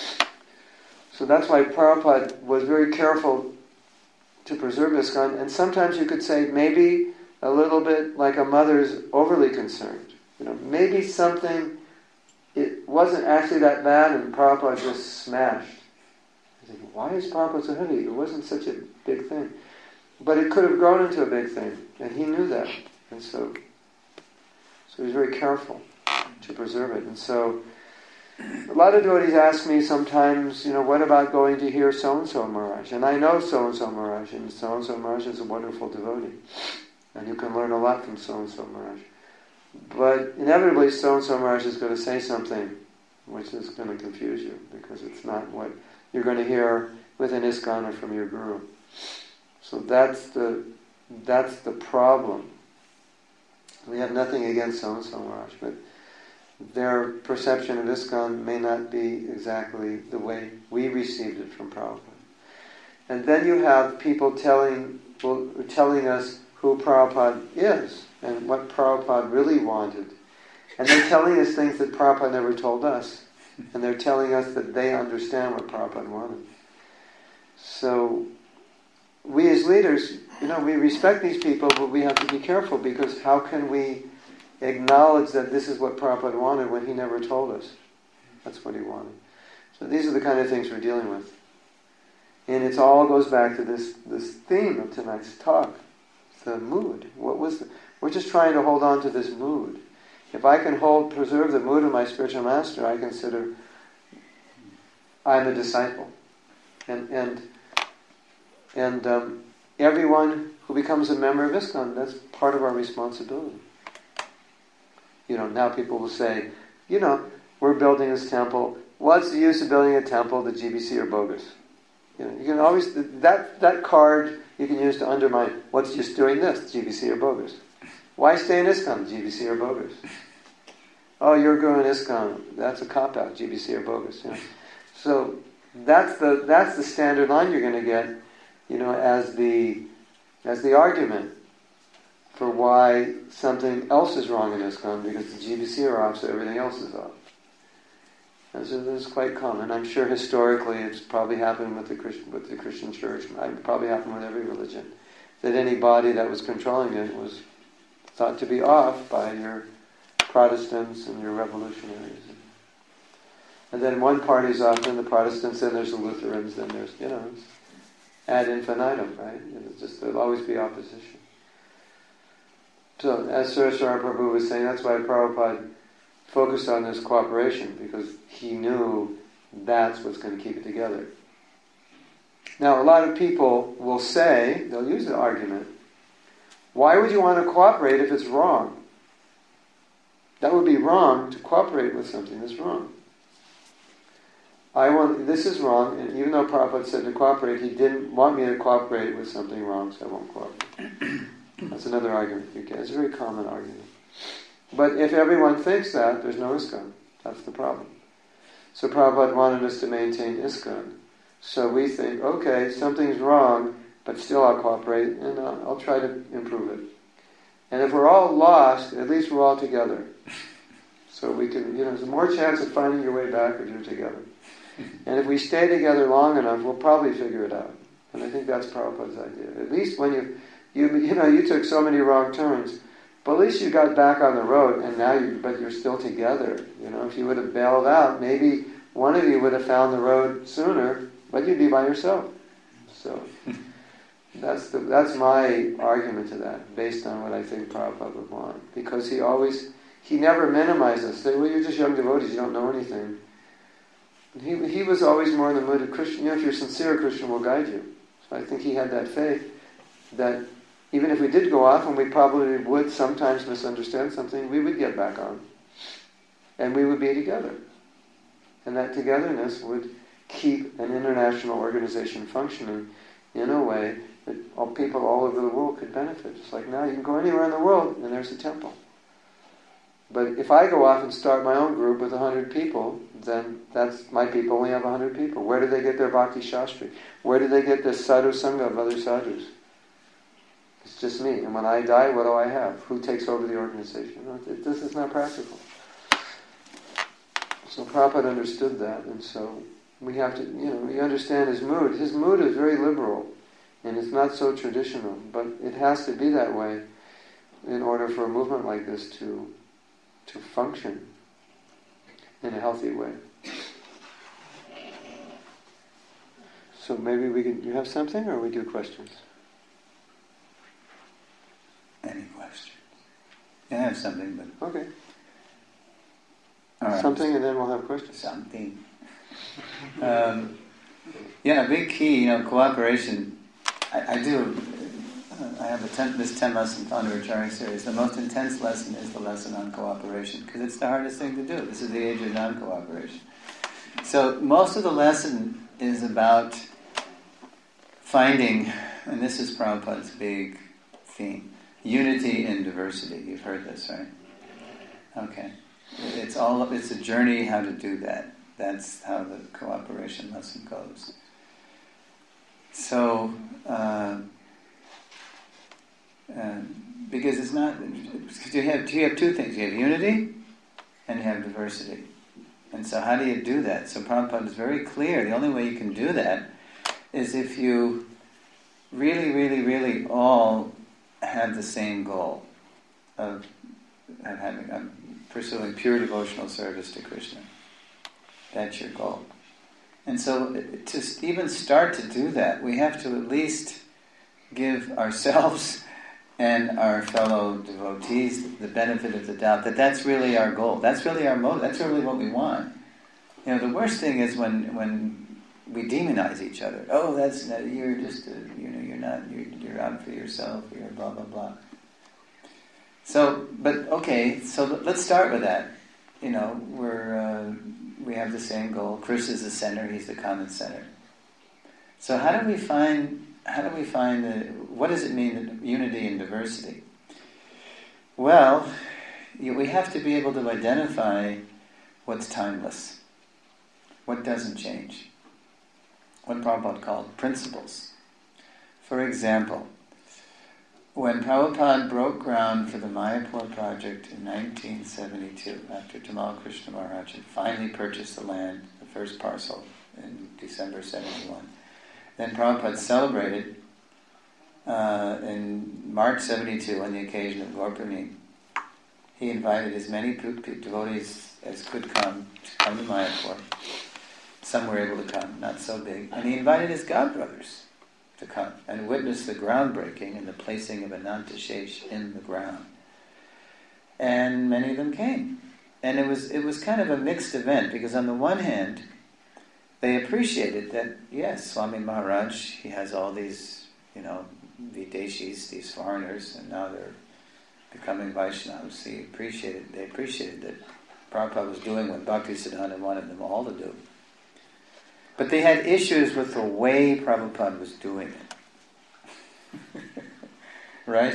So that's why Prabhupada was very careful to preserve ISKCON, and sometimes you could say maybe a little bit like a mother's overly concerned. You know, maybe something, it wasn't actually that bad and Prabhupada just smashed. I think, why is Prabhupada so heavy? It wasn't such a big thing. But it could have grown into a big thing, and he knew that. And so, so he was very careful to preserve it. And so, a lot of devotees ask me sometimes, you know, what about going to hear so-and-so Maharaj? And I know so-and-so Maharaj, and so-and-so Maharaj is a wonderful devotee. And you can learn a lot from so-and-so Maharaj. But inevitably so-and-so Maharaj is going to say something which is going to confuse you, because it's not what you're going to hear within ISKCON or from your guru. So that's the that's the problem. We have nothing against so-and-so Maharaj, but their perception of ISKCON may not be exactly the way we received it from Prabhupada. And then you have people telling well, telling us who Prabhupada is and what Prabhupada really wanted. And they're telling us things that Prabhupada never told us. And they're telling us that they understand what Prabhupada wanted. So we as leaders, you know, we respect these people, but we have to be careful, because how can we acknowledge that this is what Prabhupada wanted when he never told us? That's what he wanted. So these are the kind of things we're dealing with. And it all goes back to this, this theme of tonight's talk, the mood. What was the, we're just trying to hold on to this mood. If I can hold, preserve the mood of my spiritual master, I consider I'm a disciple. And and and um, everyone who becomes a member of ISKCON, that's part of our responsibility. You know, now people will say, you know, we're building this temple. What's the use of building a temple? The G B C are bogus. You know, you can always, that that card you can use to undermine, what's just doing this? G B C are bogus. Why stay in ISKCON? G B C are bogus. Oh, you're going ISKCON. That's a cop-out. G B C are bogus. You know? So that's the that's the standard line you're going to get, you know, as the as the argument for why something else is wrong in ISKCON, because the G B C are off, so everything else is off. And so this is quite common. I'm sure historically it's probably happened with the Christian, with the Christian church. It probably happened with every religion. That any body that was controlling it was thought to be off by your Protestants and your revolutionaries. And then one party's off, then the Protestants, then there's the Lutherans, then there's, you know, it's ad infinitum, right? It's just, there'll always be opposition. So, as Suraswara Prabhu was saying, that's why Prabhupada focused on this cooperation, because he knew that's what's going to keep it together. Now, a lot of people will say, they'll use the argument, why would you want to cooperate if it's wrong? That would be wrong to cooperate with something that's wrong. I want, this is wrong, and even though Prabhupada said to cooperate, he didn't want me to cooperate with something wrong, so I won't cooperate. That's another argument you get. It's a very common argument. But if everyone thinks that, there's no ISKCON. That's the problem. So Prabhupada wanted us to maintain ISKCON. So we think, okay, something's wrong, but still I'll cooperate and I'll, I'll try to improve it. And if we're all lost, at least we're all together. So we can, you know, there's more chance of finding your way back if you're together. And if we stay together long enough, we'll probably figure it out. And I think that's Prabhupada's idea. At least when you, you, you know, you took so many wrong turns, but at least you got back on the road, and now you, but you're still together. You know, if you would have bailed out, maybe one of you would have found the road sooner, but you'd be by yourself. So that's the, that's my argument to that, based on what I think Prabhupada would want. Because he always, he never minimized us. Say, well, you're just young devotees, you don't know anything. He he was always more in the mood of Krishna. You know, if you're sincere, Krishna will guide you. So I think he had that faith that even if we did go off, and we probably would sometimes misunderstand something, we would get back on. And we would be together. And that togetherness would keep an international organization functioning in a way that all people all over the world could benefit. Just like now, you can go anywhere in the world and there's a temple. But if I go off and start my own group with a hundred people, then that's my people only have a hundred people. Where do they get their Bhakti Shastri? Where do they get this sadhu sangha of other sadhus? It's just me. And when I die, what do I have? Who takes over the organization? This is not practical. So Prabhupada understood that, and so we have to, you know, we understand his mood. His mood is very liberal, and it's not so traditional, but it has to be that way in order for a movement like this to to function in a healthy way. So maybe we can, you have something, or we do questions? Any questions? Yeah, I have something, but... Okay. All right. Something, and then we'll have questions. Something. um, yeah, a big key, you know, cooperation. I, I do... I have a ten, this ten-lesson Pandavacharya series. The most intense lesson is the lesson on cooperation, because it's the hardest thing to do. This is the age of non-cooperation. So most of the lesson is about finding, and this is Prabhupada's big theme, unity in diversity. You've heard this, right? Okay. It's all. It's a journey how to do that. That's how the cooperation lesson goes. So... Uh, Uh, because it's not, you have, you have two things. You have unity and you have diversity. And so how do you do that? So Prabhupada is very clear. The only way you can do that is if you really, really, really all have the same goal of, of having, of pursuing pure devotional service to Krishna. That's your goal. And so to even start to do that, we have to at least give ourselves and our fellow devotees the benefit of the doubt that that's really our goal. That's really our motive. That's really what we want. You know, the worst thing is when when we demonize each other. Oh, that's not, you're just a, you know you're not you're, you're out for yourself. You're blah blah blah. So, but okay. So let's start with that. You know, we're uh, we have the same goal. Krishna is the center. He's the common center. So how do we find? How do we find the, what does it mean, unity and diversity? Well, you, we have to be able to identify what's timeless, what doesn't change, what Prabhupada called principles. For example, when Prabhupada broke ground for the Mayapur project in nineteen seventy-two, after Tamal Krishna Maharaj had finally purchased the land, the first parcel, in December seventy-one, then Prabhupada celebrated uh, in March seventy-two on the occasion of Gaurpurnima. He invited as many devotees as could come to come to Mayapur. Some were able to come, not so big. And he invited his godbrothers to come and witness the groundbreaking and the placing of Ananta Shesh in the ground. And many of them came. And it was it was kind of a mixed event, because on the one hand, they appreciated that, yes, Swami Maharaj, he has all these, you know, Videshis, these foreigners, and now they're becoming Vaishnavas. He appreciated, they appreciated that Prabhupada was doing what Bhaktisiddhanta wanted them all to do. But they had issues with the way Prabhupada was doing it. Right?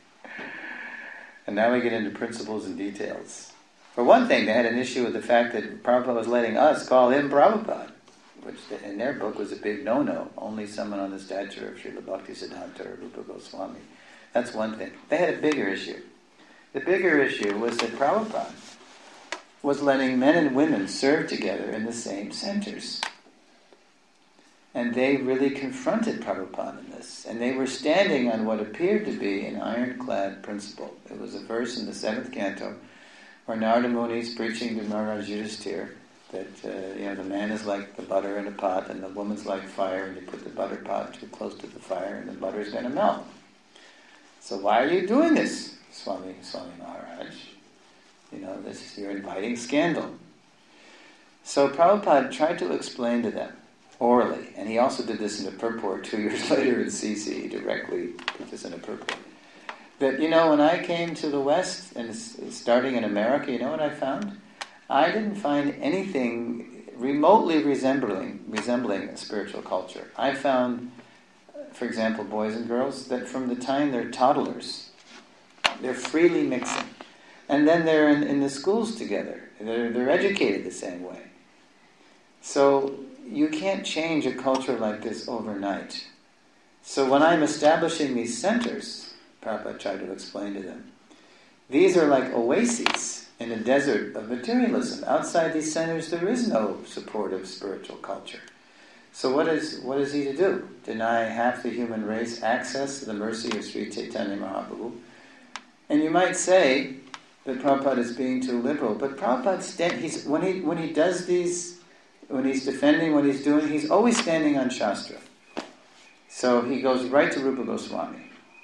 And now we get into principles and details. For one thing, they had an issue with the fact that Prabhupada was letting us call him Prabhupada. which in their book was a big no-no. Only someone on the stature of Srila Bhaktisiddhanta or Rupa Goswami. That's one thing. They had a bigger issue. The bigger issue was that Prabhupada was letting men and women serve together in the same centers. And they really confronted Prabhupada in this. And they were standing on what appeared to be an ironclad principle. It was a verse in the seventh canto where Narada Muni is preaching to Maharaj Yudhisthira that uh, you know the man is like the butter in a pot and the woman's like fire, and you put the butter pot too close to the fire and the butter is going to melt. So why are you doing this, Swami, Swami Maharaj? You know, this is, you're inviting scandal. So Prabhupada tried to explain to them orally, and he also did this in a purport two years later in C C. He directly put this in a purport. That, you know, when I came to the West, and starting in America, you know what I found? I didn't find anything remotely resembling resembling a spiritual culture. I found, for example, boys and girls, that from the time they're toddlers, they're freely mixing. And then they're in, in the schools together. They're, they're educated the same way. So you can't change a culture like this overnight. So when I'm establishing these centers, Prabhupada tried to explain to them, these are like oases in a desert of materialism. Outside these centers there is no supportive spiritual culture. So what is what is he to do? Deny half the human race access to the mercy of Sri Chaitanya Mahaprabhu? And you might say that Prabhupada is being too liberal, but Prabhupada stand, he's when he when he does these, when he's defending what he's doing, he's always standing on Shastra. So he goes right to Rupa Goswami.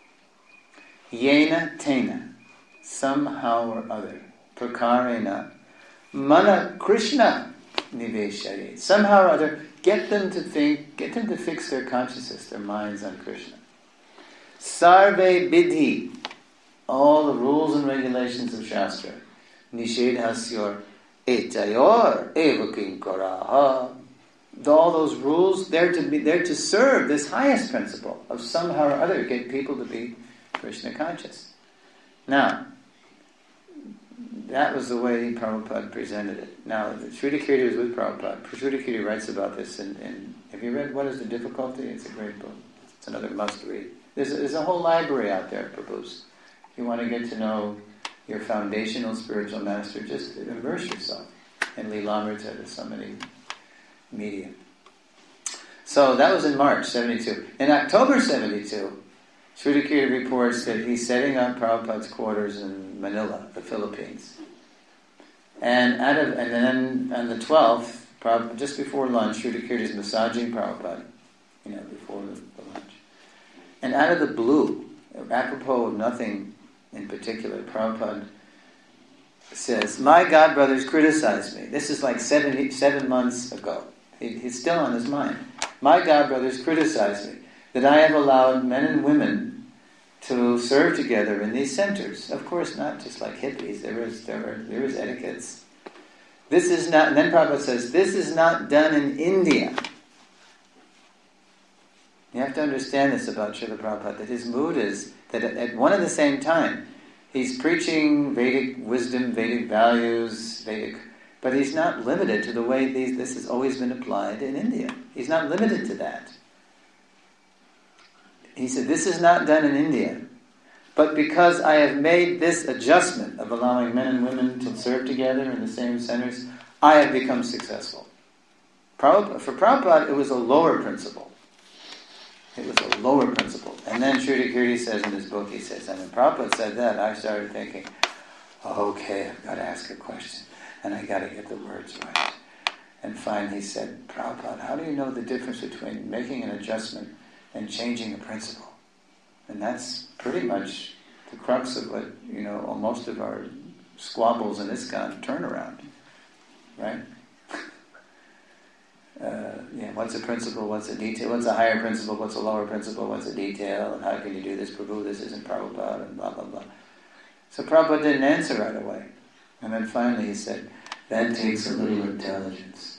Yena tena, somehow or other, prakarena, mana Krishna niveshari. Somehow or other, get them to think, get them to fix their consciousness, their minds on Krishna. Sarve bidhi, all the rules and regulations of Shastra. Nishedhasyor etayor evakim karaha. All those rules, they're to be, they're to serve this highest principle of somehow or other get people to be Krishna conscious. Now, that was the way Prabhupada presented it. Now, Sridhar was with Prabhupada. Sridhar writes about this in, in... Have you read What is the Difficulty? It's a great book. It's another must-read. There's, there's a whole library out there, Prabhu's. If you want to get to know your foundational spiritual master, just immerse yourself in Leelamrita. There's so many media. So that was in March seventy-two. In October seventy-two, Sridhar reports that he's setting up Prabhupada's quarters in Manila, the Philippines. And out of, and then on the twelfth, just before lunch, Sridhar is massaging Prabhupada, you know, before the, the lunch. And out of the blue, apropos of nothing in particular, Prabhupada says, my godbrothers criticized me. This is like seven, seven months ago. He, he's still on his mind. My godbrothers criticized me that I have allowed men and women to serve together in these centers. Of course, not just like hippies. There is there are, there is etiquettes. This is not. And then Prabhupada says, this is not done in India. You have to understand this about Srila Prabhupada, that his mood is that at, at one and the same time, he's preaching Vedic wisdom, Vedic values, Vedic, but he's not limited to the way these, this has always been applied in India. He's not limited to that. He said, this is not done in India, but because I have made this adjustment of allowing men and women to serve together in the same centers, I have become successful. Prabhupada, for Prabhupada, it was a lower principle. It was a lower principle. And then Sridhar Kirti says in his book, he says, and when Prabhupada said that, I started thinking, oh, okay, I've got to ask a question, and I got to get the words right. And finally he said, Prabhupada, how do you know the difference between making an adjustment and changing a principle? And that's pretty much the crux of what, you know, most of our squabbles in ISKCON turn around, right? Uh, yeah, what's a principle, what's a detail, what's a higher principle, what's a lower principle, what's a detail, and how can you do this, Prabhu, this isn't Prabhupada, and blah, blah, blah. So Prabhupada didn't answer right away. And then finally he said, that takes a little intelligence.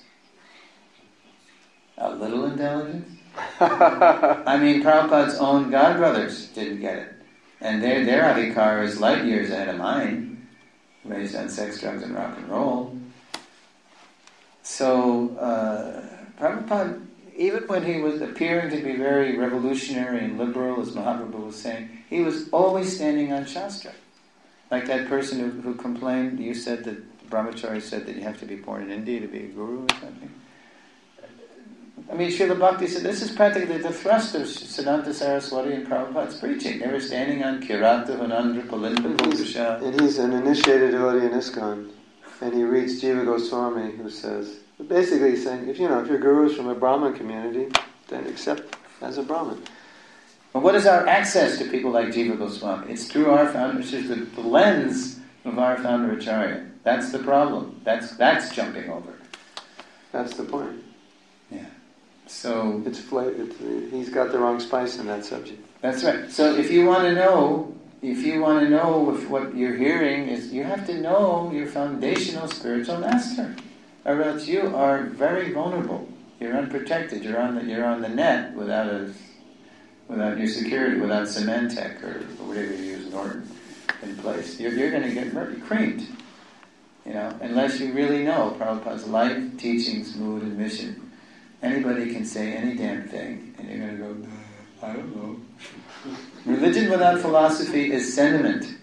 A little intelligence? I mean, Prabhupada's own godbrothers didn't get it. And their, their adhikar is light years ahead of mine, raised on sex, drugs, and rock and roll. So, uh, Prabhupada, even when he was appearing to be very revolutionary and liberal, as Mahaprabhu was saying, he was always standing on Shastra. Like that person who, who complained, you said that Brahmachari said that you have to be born in India to be a guru or something. I mean, Srila Bhakti said this is practically the thrust of Siddhanta Saraswati and Prabhupada's preaching. They were standing on Kirata, Vanandra, Palinda, Purusha. And he's an initiated devotee in ISKCON. And he reads Jiva Goswami, who says, basically he's saying, if you know, if your guru is from a Brahmin community, then accept as a Brahmin. But what is our access to people like Jiva Goswami? It's through our founder, it's through the, the lens of our founder Acharya. That's the problem. That's that's jumping over. That's the point. Yeah. So it's, fla- it's he's got the wrong spice in that subject. That's right. So if you want to know, if you want to know if what you're hearing is, you have to know your foundational spiritual master, or else you are very vulnerable. You're unprotected. You're on the you're on the net without a without your security, without Symantec or, or whatever you use, Norton, in place. You're, you're going to get murdered, creamed. You know, unless you really know Prabhupada's life, teachings, mood, and mission. Anybody can say any damn thing, and you're going to go, I don't know. Religion without philosophy is sentiment.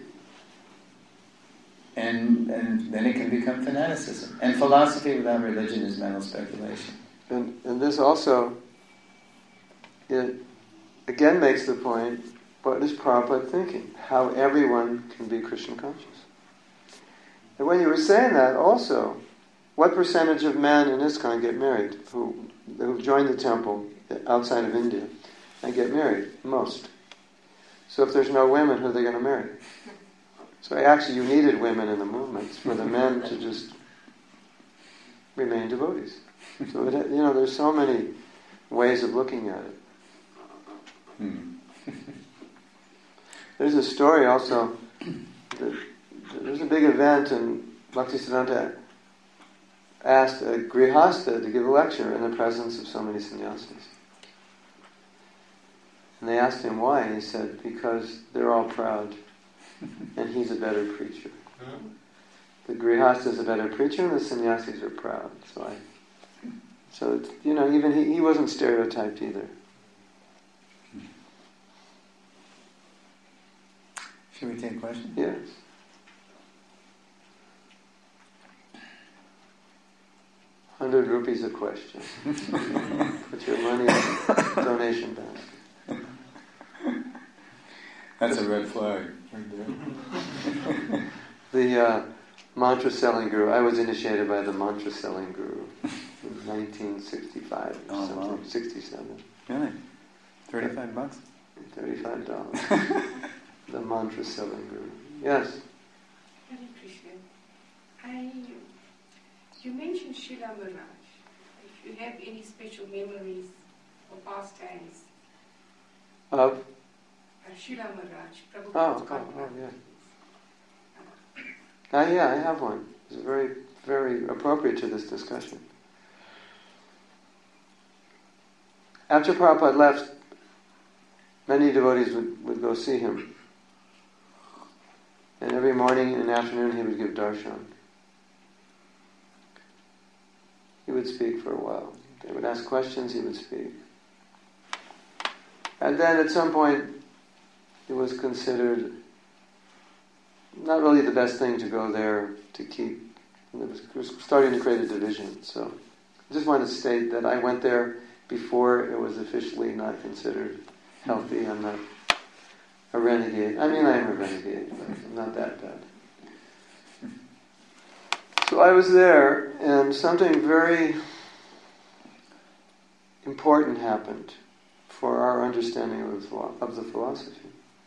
And, and then it can become fanaticism. And philosophy without religion is mental speculation. And, and this also, it again makes the point, what is Prabhupada thinking? How everyone can be Krishna conscious. And when you were saying that also, what percentage of men in ISKCON get married, who who join the temple outside of India and get married? Most. So if there's no women, who are they going to marry? So actually you needed women in the movements for the men to just remain devotees. So it, you know, there's so many ways of looking at it. Hmm. There's a story also, that there's a big event and Bhaktisiddhanta asked a grihastha to give a lecture in the presence of so many sannyasis. And they asked him why, and he said, because they're all proud, and he's a better preacher. The grihastha is a better preacher, and the sannyasis are proud. So I, so it's, you know, even he, he wasn't stereotyped either. Should we take a question? Yes. Hundred rupees a question. Put your money in the donation basket. That's a red flag right there. The uh, mantra selling guru. I was initiated by the mantra selling guru in nineteen sixty-five or oh, something. Wow. sixty-seven. Really? Thirty-five bucks? Thirty-five dollars. The mantra selling guru. Yes. Hare Krishna. I, you mentioned Srila Maharaj. If you have any special memories or pastimes Of? uh, Srila Maharaj, Oh, Prabhupada's oh, Godfather. oh, yeah. Ah, yeah, I have one. It's very, very appropriate to this discussion. After Prabhupada left, many devotees would, would go see him. And every morning and afternoon he would give darshan. He would speak for a while. They would ask questions, he would speak. And then at some point it was considered not really the best thing to go there to keep. It was, it was starting to create a division. So I just want to state that I went there before it was officially not considered healthy. I'm not a renegade. I mean, I am a renegade, but I'm not that bad. So I was there, and something very important happened for our understanding of the, of the philosophy.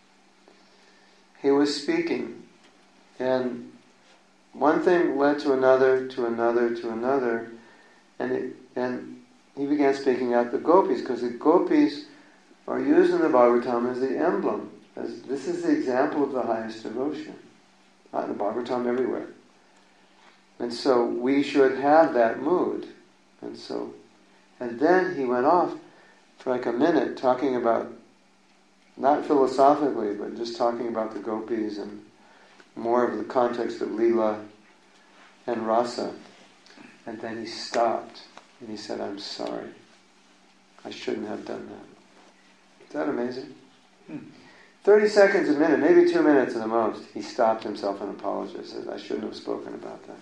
He was speaking, and one thing led to another, to another, to another, and it, and he began speaking out the gopis, because the gopis are used in the Bhagavatam as the emblem. As this is the example of the highest devotion. Not in the Bhagavatam, everywhere. And so we should have that mood. And so, and then he went off for like a minute talking about, not philosophically, but just talking about the gopis and more of the context of Leela and Rasa. And then he stopped. And he said, I'm sorry. I shouldn't have done that. Is that amazing? Hmm. thirty seconds a minute, maybe two minutes at the most, he stopped himself and apologized. Said, I shouldn't have spoken about that.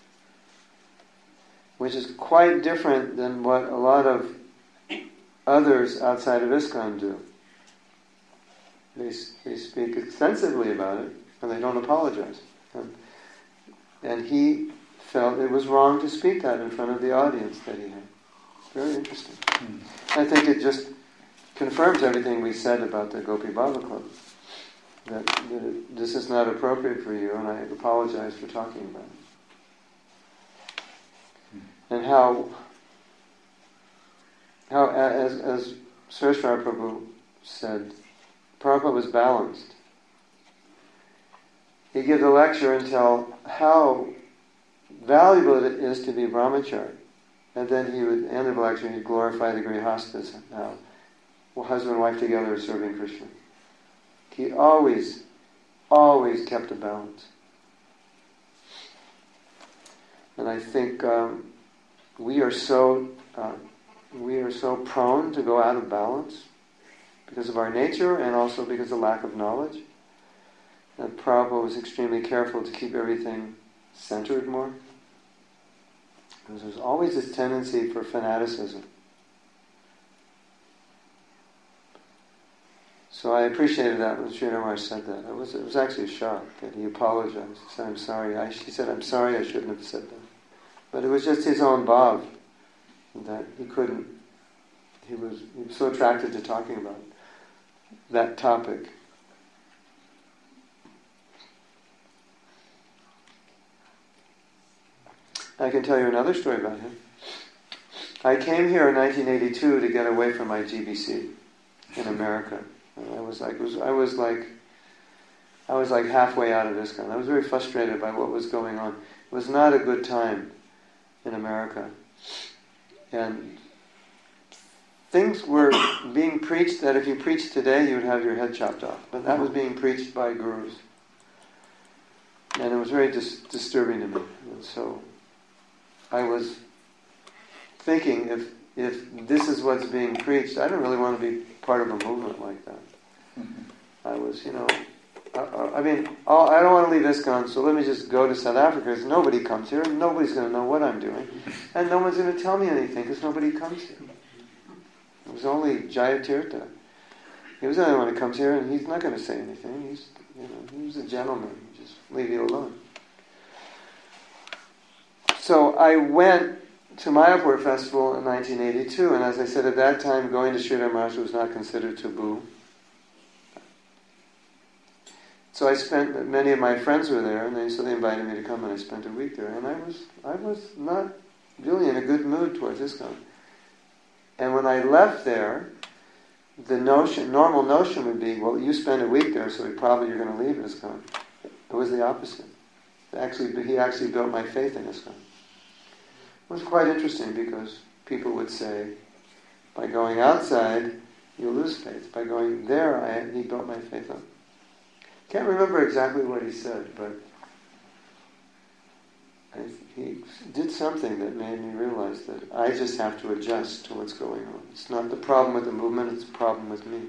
Which is quite different than what a lot of others outside of ISKCON do. They, they speak extensively about it, and they don't apologize. And, and he felt it was wrong to speak that in front of the audience that he had. Very interesting. Hmm. I think it just confirms everything we said about the Gopi Baba Club. That, that it, this is not appropriate for you, and I apologize for talking about it. Hmm. And how, how as, as Sureshwar Prabhu said, Prabhupada was balanced. He'd give the lecture and tell how valuable it is to be brahmachari. And then he would end the lecture and he'd glorify the grihastas, how well, husband and wife together are serving Krishna. He always, always kept a balance. And I think um, we are so uh, we are so prone to go out of balance because of our nature and also because of lack of knowledge. And Prabhupada was extremely careful to keep everything centered more. Because there's always this tendency for fanaticism. So I appreciated that when Sri Maharaj said that. It was, it was actually a shock that he apologized. He said, I'm sorry. I, he said, I'm sorry, I shouldn't have said that. But it was just his own bhav that he couldn't, he was, he was so attracted to talking about that topic. I can tell you another story about him. I came here in nineteen eighty-two to get away from my G B C in America. And I was like, was, I was like, I was like halfway out of ISKCON. I was very frustrated by what was going on. It was not a good time in America, and things were being preached that if you preached today, you would have your head chopped off. But that was being preached by gurus, and it was very dis- disturbing to me. And so I was thinking, if if this is what's being preached, I don't really want to be part of a movement like that. Mm-hmm. I was, you know, I, I mean, I'll, I don't want to leave ISKCON, so let me just go to South Africa, because nobody comes here, and nobody's going to know what I'm doing, and no one's going to tell me anything, because nobody comes here. It was only Jayatirtha. He was the only one who comes here, and he's not going to say anything. He's, you know, he's a gentleman. Just leave you alone. So I went to Mayapur Festival in nineteen eighty-two, and as I said at that time, going to Sridhar Maharaj was not considered taboo. So I spent, many of my friends were there, and they, so they invited me to come, and I spent a week there. And I was, I was not really in a good mood towards ISKCON. And when I left there, the notion, normal notion would be, well, you spend a week there, so probably you're going to leave ISKCON. It was the opposite. Actually, he actually built my faith in ISKCON. It was quite interesting because people would say, by going outside, you lose faith. By going there, I, he built my faith up. Can't remember exactly what he said, but I, he did something that made me realize that I just have to adjust to what's going on. It's not the problem with the movement, it's the problem with me.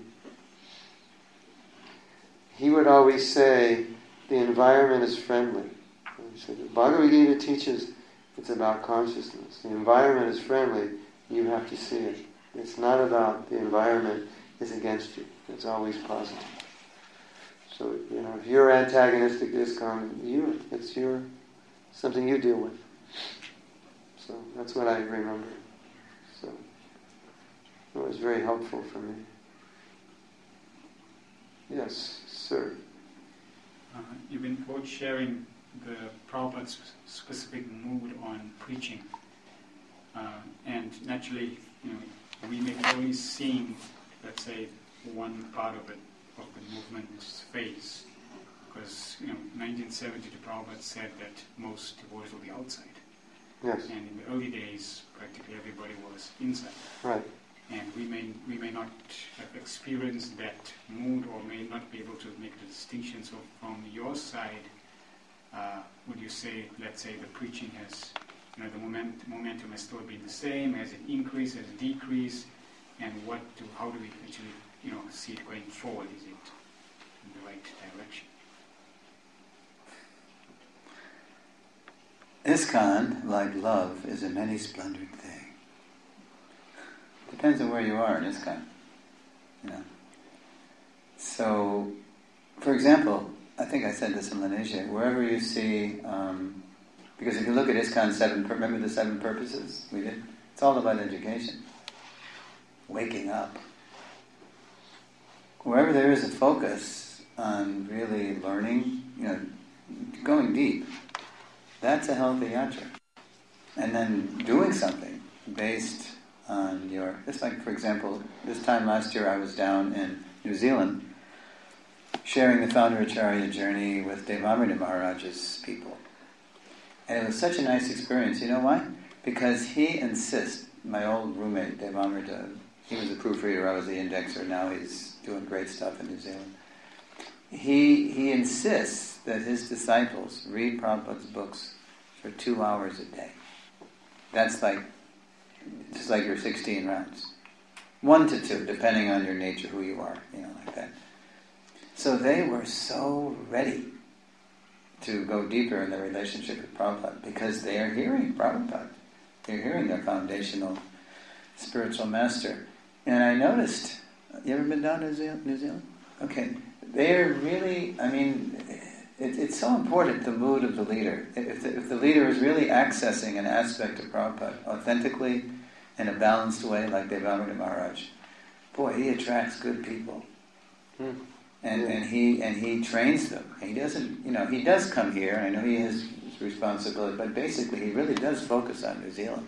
He would always say, the environment is friendly. He said, the Bhagavad Gita teaches it's about consciousness. The environment is friendly, you have to see it. It's not about the environment is against you. It's always positive. So, you know, if you're antagonistic to ISKCON, you, it's your, something you deal with. So that's what I remember. So it was very helpful for me. Yes, sir. Uh, you've been both sharing the Prabhupada's specific mood on preaching. Uh, and naturally, you know, we may only seen, let's say, one part of it, of the movement's phase. Because, you know, nineteen seventy, the Prabhupada said that most devotees will be outside. Yes. And in the early days, practically everybody was inside. Right. And we may we may not have experienced that mood, or may not be able to make the distinction. So from your side, uh, would you say, let's say, the preaching has you know, the moment, momentum has still been the same, has it increased, has it decreased, and what do, how do we actually, you know, see it going forward? Is it in the right direction? ISKCON, like love, is a many-splendored thing. Depends on where you are in ISKCON. You know. So, for example, I think I said this in Lanesia, wherever you see, um, because if you look at ISKCON's seven, remember the seven purposes we did? It's all about education. Waking up. Wherever there is a focus on really learning, you know, going deep, that's a healthy yatra. And then doing something based on your... It's like, for example, this time last year I was down in New Zealand sharing the Founder Acharya journey with Devamrita Maharaj's people. And it was such a nice experience. You know why? Because he insists, my old roommate, Devamrita, he was a proofreader, I was the indexer, now he's doing great stuff in New Zealand. He he insists that his disciples read Prabhupada's books for two hours a day. That's like, just like your sixteen rounds. One to two, depending on your nature, who you are, you know, like that. So they were so ready to go deeper in their relationship with Prabhupada because they are hearing Prabhupada. They're hearing their foundational spiritual master. And I noticed, you ever been down to New Zealand? New Zealand? Okay. They're really, I mean, it, it's so important, the mood of the leader. If the, if the leader is really accessing an aspect of Prabhupada authentically, in a balanced way, like Devamrita Maharaj, boy, he attracts good people. Hmm. And, and he and he trains them. He doesn't, you know, he does come here. I know he has responsibility, but basically he really does focus on New Zealand.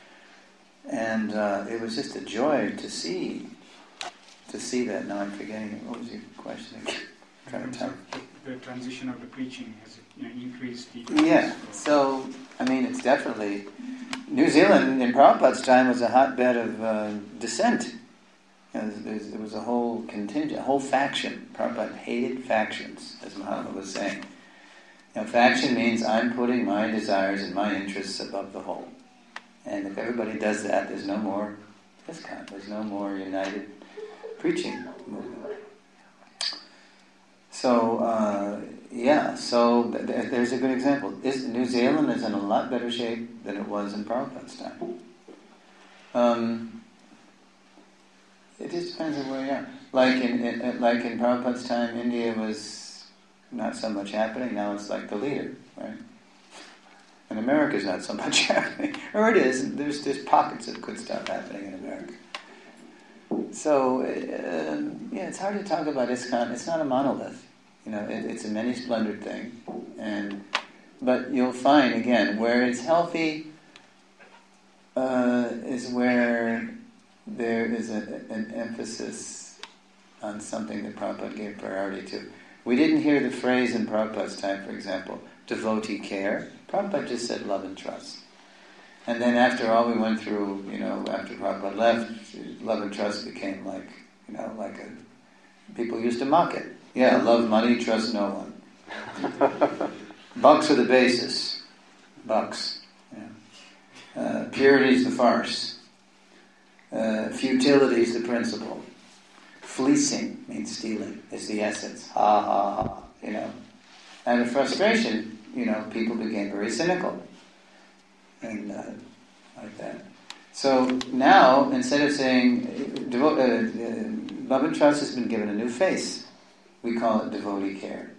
And uh, it was just a joy to see, to see that. Now I'm forgetting. What was your question again? I'm trying to tell. The transition of the preaching has, you know, increased. Decreased, yeah. So I mean, it's definitely New Zealand in Prabhupada's time was a hotbed of uh, dissent. You know, there was a whole contingent, a whole faction. Prabhupada hated factions, as Mahatma was saying. You know, faction means I'm putting my desires and my interests above the whole. And if everybody does that, there's no more ISKCON. There's no more united preaching movement. So, uh, yeah, so th- th- there's a good example. Is, New Zealand is in a lot better shape than it was in Prabhupada's time. Um... It just depends on where you are. Like in, in like in Prabhupada's time, India was not so much happening. Now it's like the leader, right? And America's not so much happening, or it is. There's there's pockets of good stuff happening in America. So uh, yeah, it's hard to talk about ISKCON. It's not a monolith, you know. It, it's a many-splendored thing, and but you'll find again where it's healthy uh, is where there is a, an emphasis on something that Prabhupada gave priority to. We didn't hear the phrase in Prabhupada's time, for example, devotee care. Prabhupada just said love and trust. And then after all we went through, you know, after Prabhupada left, love and trust became like, you know, like a... People used to mock it. Yeah, love money, trust no one. Bucks are the basis. Bucks. Yeah. Uh, purity is the farce. Uh, futility is the principle. Fleecing means stealing, is the essence. Ha ha ha, you know. And the frustration, you know, people became very cynical. And uh, like that. So now, instead of saying, devo- uh, uh, love and trust has been given a new face. We call it devotee care.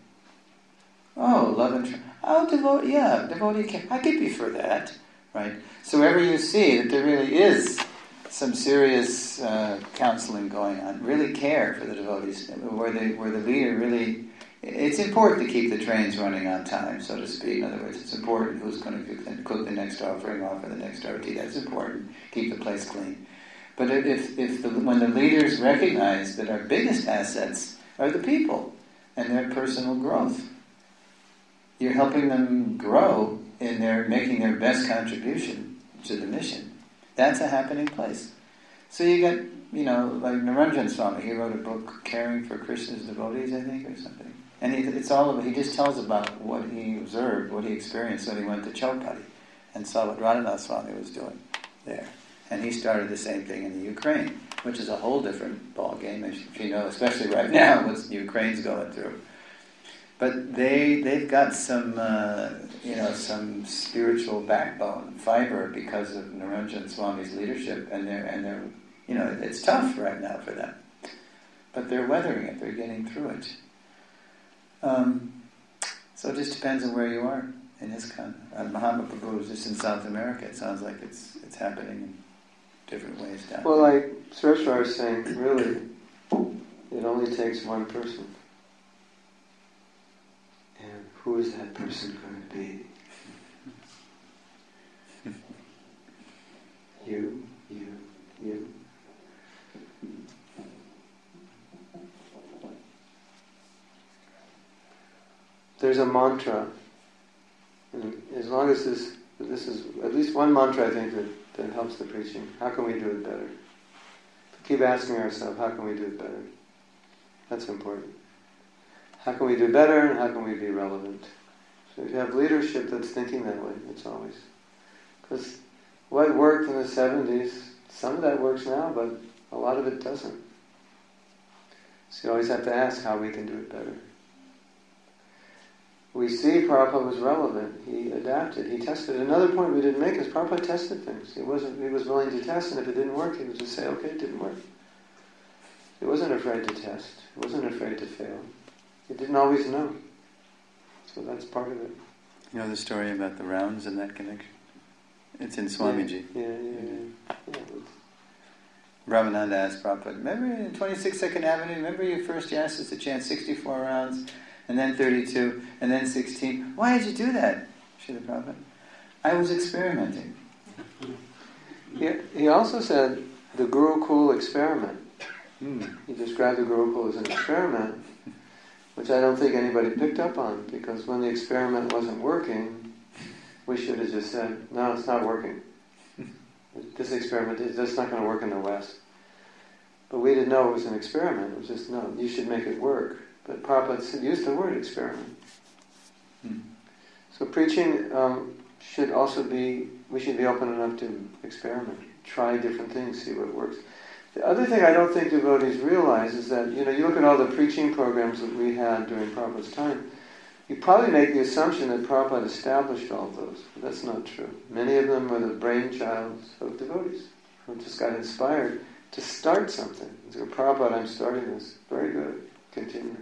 Oh, love and trust. Oh, devote, yeah, devotee care. I could be for that, right? So wherever you see that there really is some serious uh, counseling going on, really care for the devotees, where the where the leader really, it's important to keep the trains running on time, so to speak. In other words, it's important who's going to cook the, cook the next offering, offer the next arati. That's important. Keep the place clean. But if if the, when the leaders recognize that our biggest assets are the people and their personal growth, you're helping them grow in their making their best contribution to the mission. That's a happening place. So you get, you know, like Niranjan Swami, he wrote a book, Caring for Krishna's Devotees, I think, or something. And he, it's all about, he just tells about what he observed, what he experienced when he went to Chaupati. and saw what Radhanath Swami was doing there. And he started the same thing in the Ukraine, which is a whole different ball game, as you know, especially right now, what Ukraine's going through. But they they've got some uh, you know some spiritual backbone, fiber, because of Niranjan Swami's leadership, and they're and they're you know it's tough right now for them, but they're weathering it. They're getting through it. Um, so it just depends on where you are in ISKCON. Uh, Mahatma Prabhu is just in South America. It sounds like it's it's happening in different ways down Well, there. like Sureshwar is saying, really, it only takes one person. And who is that person going to be? You, you, you. There's a mantra. And as long as this, this is at least one mantra, I think, that, that helps the preaching. How can we do it better? Keep asking ourselves, how can we do it better? That's important. How can we do better, and how can we be relevant? So if you have leadership that's thinking that way, it's always. Because what worked in the seventies, some of that works now, but a lot of it doesn't. So you always have to ask how we can do it better. We see Prabhupada was relevant. He adapted. He tested. Another point we didn't make is Prabhupada tested things. He wasn't. He was willing to test, and if it didn't work, he would just say, "Okay, it didn't work." He wasn't afraid to test. He wasn't afraid to fail. He didn't always know. So that's part of it. You know the story about the rounds and that connection? It's in Swamiji. Yeah, yeah, yeah. yeah. yeah. Brahmananda asked Prabhupada, remember in twenty-sixth Second Avenue, remember you first asked us to chant sixty-four rounds, and then thirty-two, and then sixteen. Why did you do that, Srila Prabhupada? I was experimenting. He, he also said the Gurukul experiment. Hmm. He described the Gurukul as an experiment, which I don't think anybody picked up on, because when the experiment wasn't working, we should have just said, no, it's not working. This experiment is just not going to work in the West. But we didn't know it was an experiment. It was just, no, you should make it work. But Prabhupada used the word experiment. Hmm. So preaching um, should also be, we should be open enough to experiment, try different things, see what works. The other thing I don't think devotees realize is that, you know, you look at all the preaching programs that we had during Prabhupada's time, you probably make the assumption that Prabhupada established all of those, but that's not true. Many of them were the brainchild of devotees who just got inspired to start something. So, Prabhupada, I'm starting this. Very good. Continue.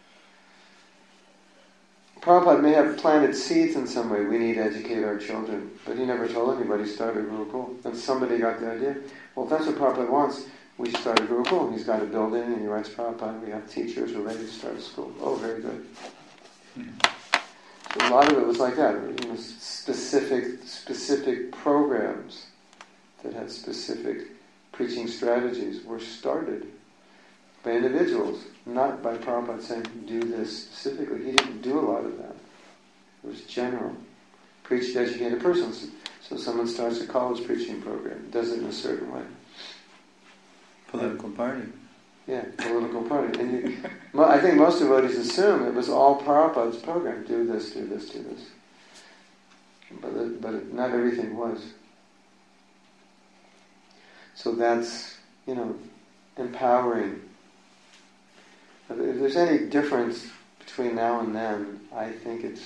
Prabhupada may have planted seeds in some way. We need to educate our children. But he never told anybody to start a Gurukul. And somebody got the idea. Well, if that's what Prabhupada wants, we should start a Gurukul. He's got a building and he writes Prabhupada. We have teachers who are ready to start a school. Oh, very good. So a lot of it was like that. You know, specific, specific programs that had specific preaching strategies were started by individuals, not by Prabhupada saying, do this specifically. He didn't do a lot of that. It was general. Preach to educate a person. So someone starts a college preaching program, does it in a certain way. Political party. Yeah, political party. And you, I think most devotees assume it was all Prabhupada's program. Do this, do this, do this. But it, but it, not everything was. So that's, you know, empowering. If there's any difference between now and then, I think it's,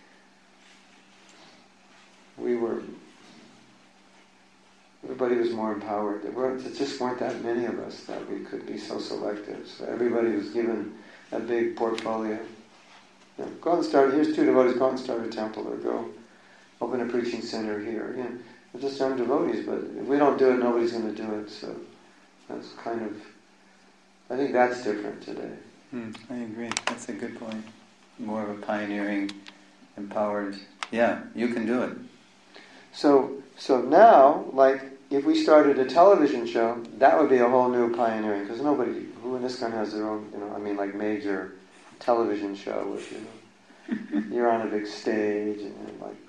we were, everybody was more empowered. There, weren't, there just weren't that many of us that we could be so selective. So everybody was given a big portfolio. You know, go out and start, here's two devotees, go out and start a temple, or go open a preaching center here. You know, we're just young devotees, but if we don't do it, nobody's going to do it. So that's kind of, I think that's different today. Hmm, I agree. That's a good point. More of a pioneering, empowered, yeah, you can do it. So so now, like, if we started a television show, that would be a whole new pioneering, because nobody, who in ISKCON has their own, you know, I mean, like, major television show with, you know, you're on a big stage, and you're like,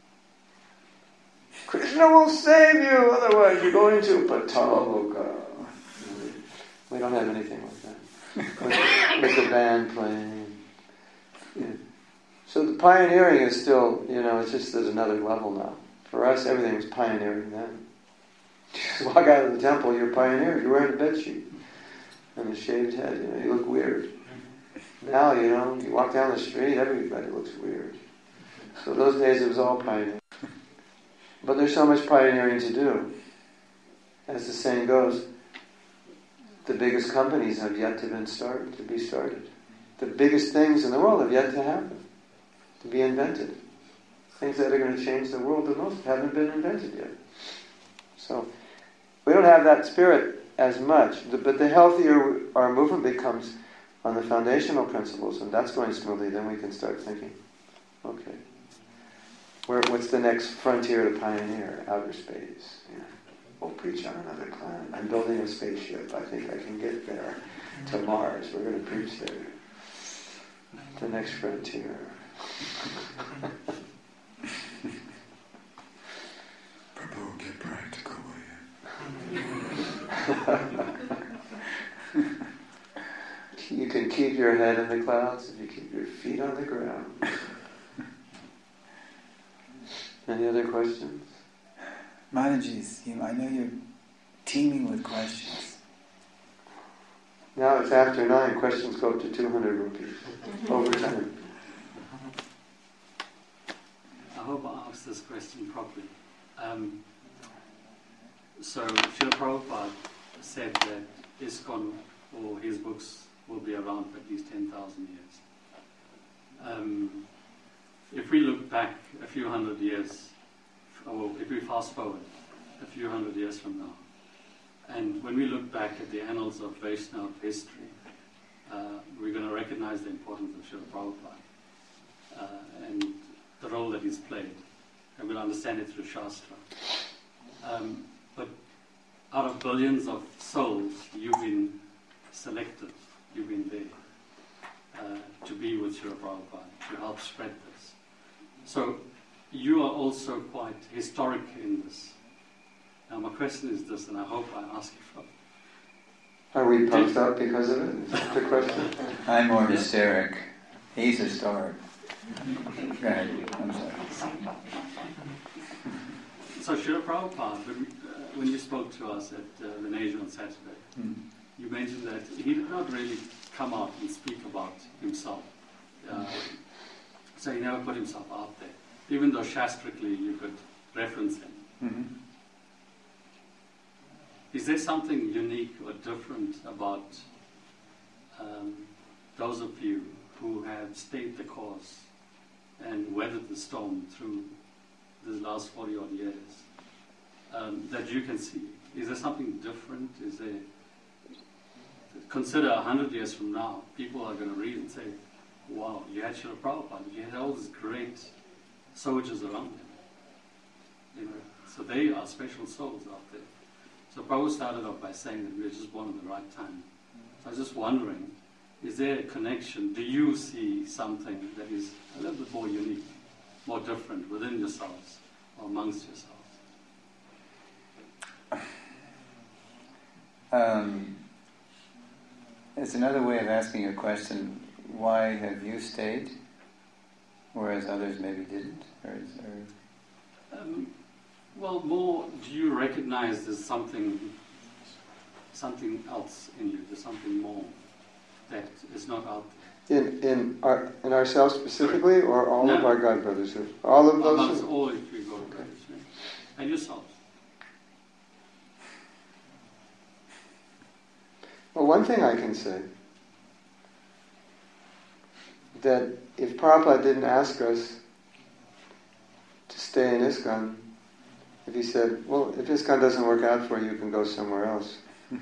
Krishna will save you, otherwise you're going to Pataloka. We don't have anything like that. With, with the band playing. Yeah. So the pioneering is still, you know, it's just there's another level now. For for us, everything was pioneering then. You just walk out of the temple, you're a pioneer. You're wearing a bedsheet and a shaved head. You know, you look weird. Now, you know, you walk down the street, everybody looks weird. So those days it was all pioneering. But there's so much pioneering to do. As the saying goes, the biggest companies have yet to been started, to be started. The biggest things in the world have yet to happen, to be invented. Things that are going to change the world the most haven't been invented yet. So we don't have that spirit as much, but the healthier our movement becomes on the foundational principles, and that's going smoothly, then we can start thinking, okay, where, what's the next frontier to pioneer? Outer space. Yeah. We'll preach on another planet. I'm building a spaceship. I think I can get there to Mars. We're going to preach there. The next frontier. Prabhu, get practical, will you? You can keep your head in the clouds if you keep your feet on the ground. Any other questions? Mataji's, you, I know you're teeming with questions. Now it's after nine. Questions go up to two hundred rupees over time. I hope I asked this question properly. Um, so, Srila Prabhupada said that ISKCON or his books will be around for at least ten thousand years. Um, if we look back a few hundred years, or if we fast forward a few hundred years from now, and when we look back at the annals of Vaishnava history, uh, we're going to recognize the importance of Srila Prabhupada uh, and the role that he's played, and we'll understand it through Shastra. Um, but out of billions of souls, you've been selected, you've been there uh, to be with Srila Prabhupada, to help spread this. So you are also quite historic in this. Now my question is this, and I hope I ask you for. Are we pumped up because of it? Is that the question? I'm more hysteric. He's historic. Go ahead. I'm sorry. So Srila Prabhupada, when, uh, when you spoke to us at uh, Venetia on Saturday, Hmm. you mentioned that he did not really come out and speak about himself. Uh, so he never put himself out there, even though shastrically you could reference him. Mm-hmm. Is there something unique or different about um, those of you who have stayed the course and weathered the storm through these last forty odd years um, that you can see? Is there something different? Is there, consider a hundred years from now, people are going to read and say, wow, you had Srila Prabhupada, you had all these great soldiers around him. You know, so they are special souls out there. So Prabhupada started off by saying that we were just born at the right time. So I was just wondering, is there a connection? Do you see something that is a little bit more unique, more different within yourselves or amongst yourselves? Um, it's another way of asking a question. Why have you stayed, whereas others maybe didn't? Or is, or Um, well, more, do you recognize there's something, something else in you? There's something more that is not out there. In in our in ourselves specifically, or all No. of our God brothers? All of those. Amongst who- all if you go to okay. And yourselves. Well, one thing I can say, that if Prabhupada didn't ask us to stay in ISKCON, if he said, well, if ISKCON doesn't work out for you, you can go somewhere else,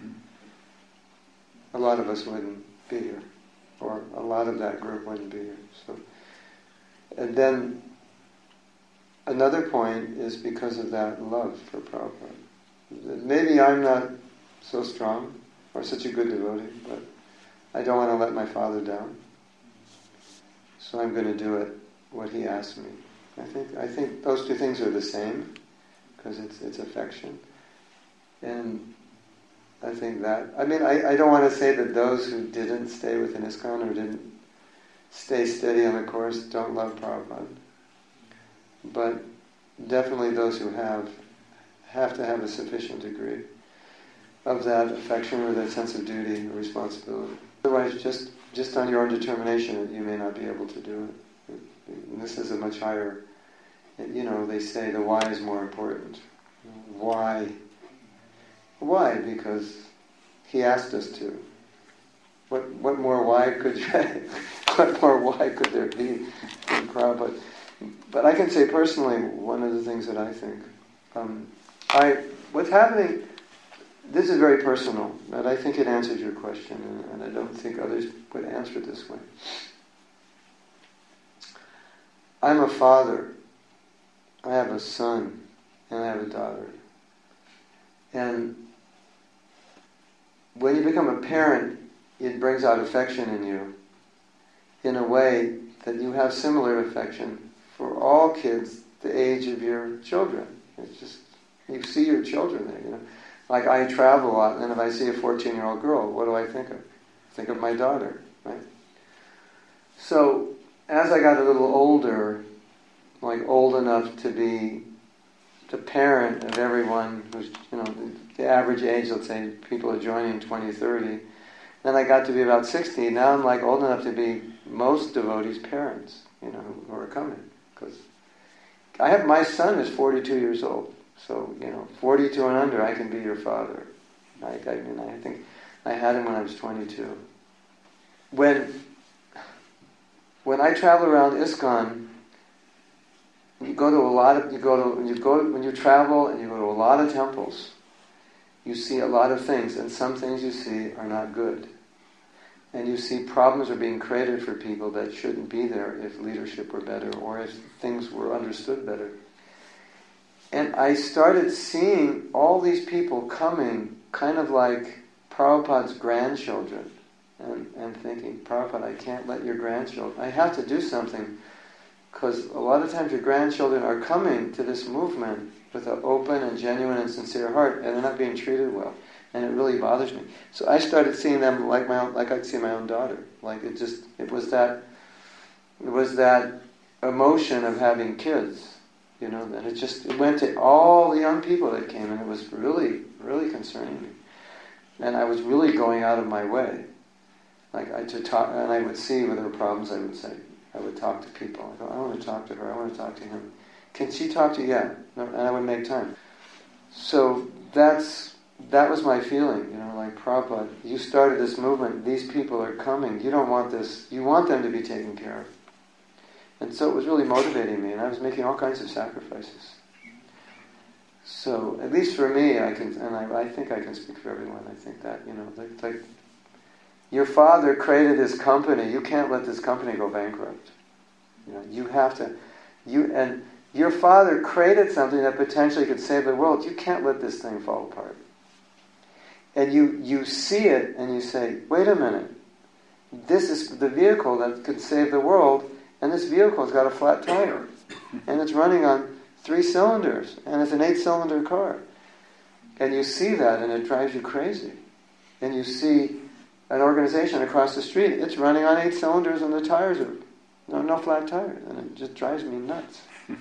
a lot of us wouldn't be here, or a lot of that group wouldn't be here. So, and then another point is because of that love for Prabhupada. Maybe I'm not so strong or such a good devotee, but I don't want to let my father down. So I'm going to do it what he asked me. I think I think those two things are the same, because it's it's affection. And I think that, I mean, I, I don't want to say that those who didn't stay within ISKCON or didn't stay steady on the course don't love Prabhupada. But definitely those who have have to have a sufficient degree of that affection or that sense of duty or responsibility. Otherwise, just just on your own determination, you may not be able to do it. And this is a much higher, you know, they say the why is more important. Why? Why? Because he asked us to. What what more why could you, what more why could there be in Prabhupada? But I can say personally, one of the things that I think, um, I what's happening. This is very personal, but I think it answers your question, and, and I don't think others would answer it this way. I'm a father. I have a son, and I have a daughter. And when you become a parent, it brings out affection in you in a way that you have similar affection for all kids the age of your children. It's just, you see your children there, you know. Like I travel a lot, and if I see a fourteen-year-old girl, what do I think of? Think of my daughter, right? So, as I got a little older, like old enough to be the parent of everyone who's, you know, the, the average age, let's say, people are joining twenty, thirty, then I got to be about sixty, now I'm like old enough to be most devotees' parents, you know, who, who are coming. Because I have, my son is forty-two years old. So, you know, forty-two and under, I can be your father. I, I mean, I think I had him when I was twenty-two. When, when I travel around ISKCON, you go to a lot of, you go to, when you go, when you travel and you go to a lot of temples, you see a lot of things, and some things you see are not good. And you see problems are being created for people that shouldn't be there if leadership were better or if things were understood better. And I started seeing all these people coming kind of like Prabhupada's grandchildren and, and thinking, Prabhupada, I can't let your grandchildren, I have to do something, because a lot of times your grandchildren are coming to this movement with an open and genuine and sincere heart, and they're not being treated well. And it really bothers me. So I started seeing them like my own, like I'd see my own daughter. Like it just, it was that, it was that emotion of having kids. You know, and it just it went to all the young people that came, and it was really, really concerning me. And I was really going out of my way. Like I to talk, and I would see where there were problems. I would say, I would talk to people. I go, I want to talk to her. I want to talk to him. Can she talk to you? Yeah. No, and I would make time. So that's that was my feeling. You know, like Prabhupada, you started this movement. These people are coming. You don't want this. You want them to be taken care of. And so it was really motivating me, and I was making all kinds of sacrifices. So, at least for me, I can, and I, I think I can speak for everyone, I think that, you know, like, like, your father created this company, you can't let this company go bankrupt. You know, you have to, you, and your father created something that potentially could save the world, you can't let this thing fall apart. And you, you see it, and you say, wait a minute, this is the vehicle that could save the world, and this vehicle's got a flat tire. And it's running on three cylinders. And it's an eight-cylinder car. And you see that, and it drives you crazy. And you see an organization across the street, it's running on eight cylinders, and the tires are no, no flat tires. And it just drives me nuts.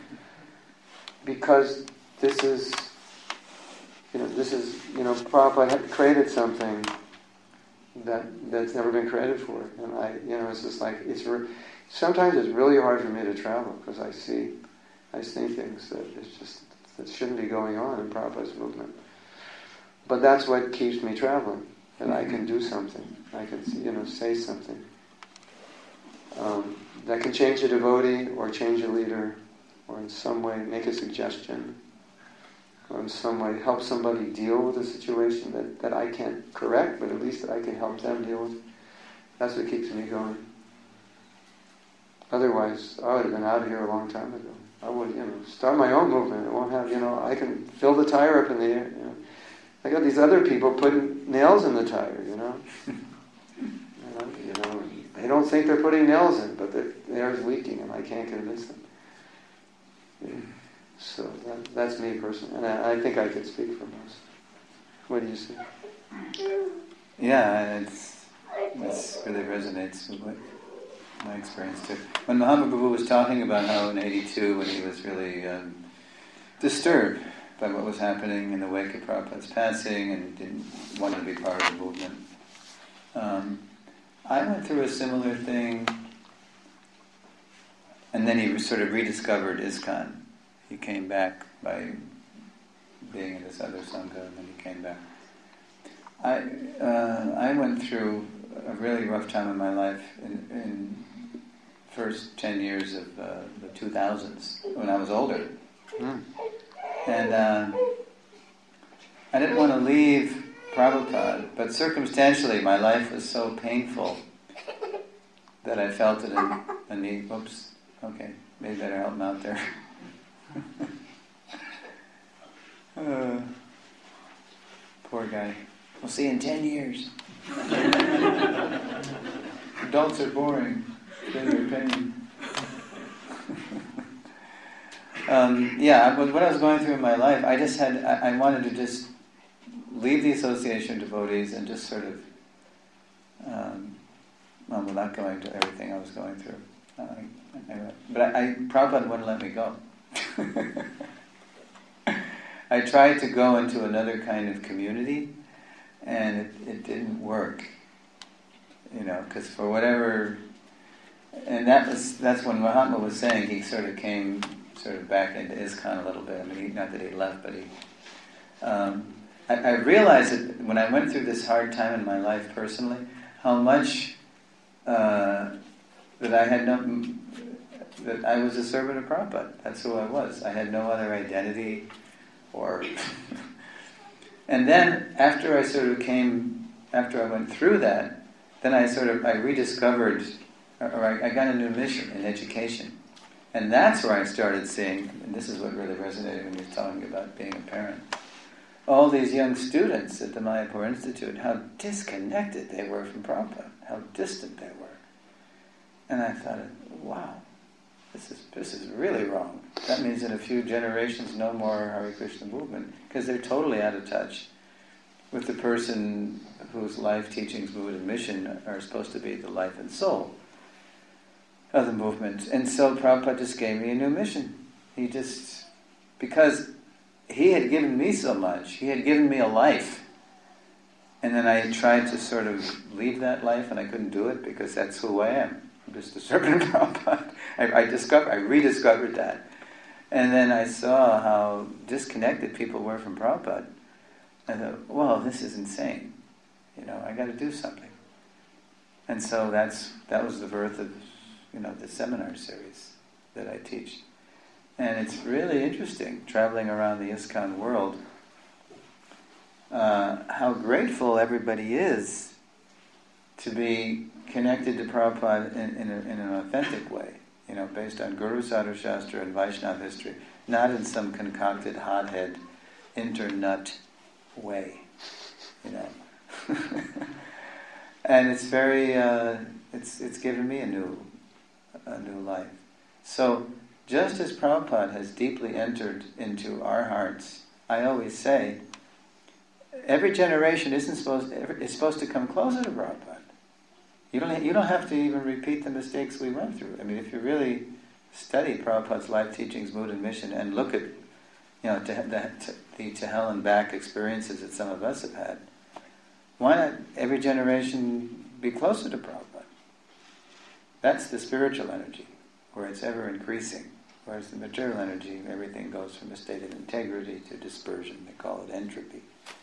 Because this is, you know, this is, you know, Prabhupada had created something that that's never been created for. And I, you know, it's just like, it's... Re- Sometimes it's really hard for me to travel because I see, I see things that it's just that shouldn't be going on in Prabhupada's movement. But that's what keeps me traveling, that I can do something, I can, you know, say something um, that can change a devotee or change a leader, or in some way make a suggestion, or in some way help somebody deal with a situation that, that I can't correct, but at least that I can help them deal with. That's what keeps me going. Otherwise, I would have been out of here a long time ago. I would, you know, start my own movement. It won't have, you know, I can fill the tire up in the air. You know. I got these other people putting nails in the tire, you know. you know, you know they don't think they're putting nails in, but the air's leaking, and I can't convince them. Yeah. So that, that's me personally, and I, I think I could speak for most. What do you say? Yeah, it's this really resonates with what my experience too. When Mahaprabhu was talking about how in eighty-two, when he was really um, disturbed by what was happening in the wake of Prabhupada's passing and didn't want to be part of the movement. Um, I went through a similar thing, and then he sort of rediscovered ISKCON. He came back by being in this other Sangha, and then he came back. I uh, I went through a really rough time in my life in, in first ten years of uh, the two thousands, when I was older. Mm. And uh, I didn't want to leave Prabhupada, but circumstantially my life was so painful that I felt it in a need. Oops, okay, maybe better help him out there. uh, poor guy. We'll see you in ten years. Adults are boring. Feel your pain. um, yeah, what I was going through in my life, I just had, I, I wanted to just leave the association of devotees and just sort of, um, well, without going to everything I was going through. Uh, I, but I, I, Prabhupada wouldn't let me go. I tried to go into another kind of community, and it, it didn't work. You know, because for whatever, and that was that's when Mahatma was saying he sort of came sort of back into ISKCON a little bit. I mean, he, not that he left, but he. Um, I, I realized that when I went through this hard time in my life personally, how much uh, that I had no, that I was a servant of Prabhupada. That's who I was. I had no other identity, or. And then after I sort of came, after I went through that, then I sort of I rediscovered, or I, I got a new mission in education, and that's where I started seeing. And this is what really resonated when you're talking about being a parent. All these young students at the Mayapur Institute, how disconnected they were from Prabhupada, how distant they were. And I thought, wow, this is this is really wrong. That means in a few generations no more Hare Krishna movement, because they're totally out of touch with the person whose life, teachings, mood, and mission are supposed to be the life and soul of the movement. And so Prabhupada just gave me a new mission. He just, because he had given me so much, he had given me a life, and then I tried to sort of leave that life, and I couldn't do it because that's who I am. I'm just a servant of Prabhupada. I, I discovered, I rediscovered that. And then I saw how disconnected people were from Prabhupada. I thought, well, this is insane. You know, I got to do something. And so that's that was the birth of, you know, the seminar series that I teach. And it's really interesting, traveling around the ISKCON world, uh, how grateful everybody is to be connected to Prabhupada in, in, a, in an authentic way, you know, based on Guru Sadhu Shastra and Vaishnava history, not in some concocted hothead, internut way, you know. And it's very, uh, it's it's given me a new, a new life. So, just as Prabhupada has deeply entered into our hearts, I always say, every generation isn't supposed is supposed to come closer to Prabhupada. You don't you don't have to even repeat the mistakes we went through. I mean, if you really study Prabhupada's life, teachings, mood, and mission, and look at, you know, to, the, to, the to hell and back experiences that some of us have had, why not every generation be closer to Prabhupada? That's the spiritual energy, where it's ever increasing. Whereas the material energy, everything goes from a state of integrity to dispersion. They call it entropy.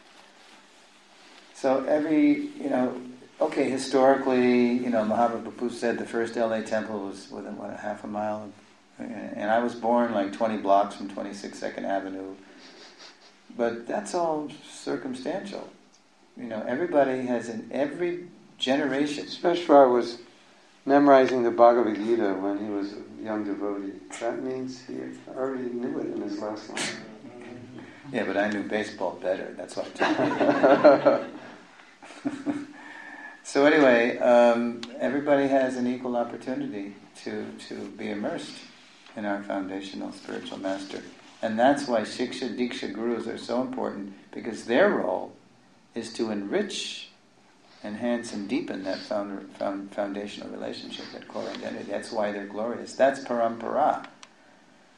So every, you know, okay, historically, you know, Mahaprabhu said the first L A temple was within, what, a half a mile of, and I was born like twenty blocks from twenty-sixth second Avenue. But that's all circumstantial. You know, everybody has, in every generation. Sveshvar was memorizing the Bhagavad Gita when he was a young devotee. That means he already knew it in his last life. Yeah, but I knew baseball better. That's why I told you. So anyway, um, everybody has an equal opportunity to, to be immersed in our foundational spiritual master. And that's why Shiksha, Diksha Gurus are so important, because their role is to enrich, enhance, and deepen that found, found, foundational relationship, that core identity. That's why they're glorious. That's parampara.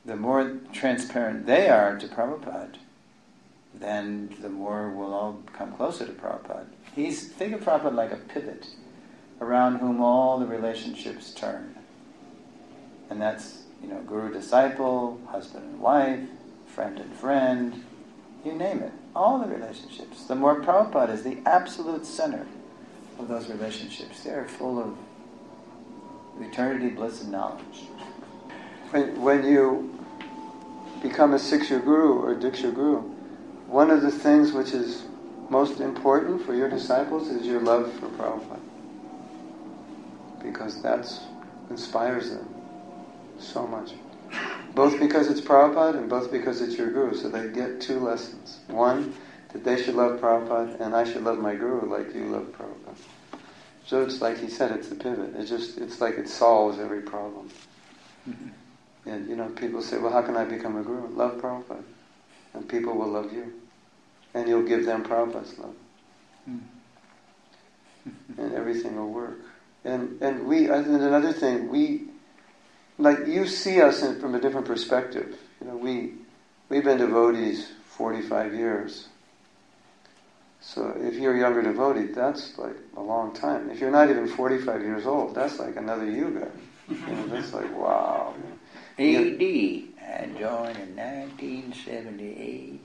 the more transparent they are to Prabhupada, then the more we'll all come closer to Prabhupada. He's, think of Prabhupada like a pivot around whom all the relationships turn. And that's, you know, guru-disciple, husband and wife, friend and friend, you name it. All the relationships. The more Prabhupada is the absolute center of those relationships. They're full of eternity, bliss, and knowledge. When, when you become a Siksha Guru or Diksha Guru, one of the things which is most important for your disciples is your love for Prabhupada. Because that inspires them so much. Both because it's Prabhupada and both because it's your Guru. So they get two lessons. One, that they should love Prabhupada and I should love my Guru like you love Prabhupada. So it's like he said, it's the pivot. It just, it's like it solves every problem. Mm-hmm. And you know, people say, well, how can I become a Guru? Love Prabhupada. And people will love you. And you'll give them Prabhupada's love. Mm-hmm. And everything will work. And and we, and another thing, we, like you see us in, from a different perspective. You know, we, we've been devotees forty-five years. So if you're a younger devotee, that's like a long time. If you're not even forty-five years old, that's like another yuga. You know, that's like, wow. A D I joined in nineteen seventy-eight.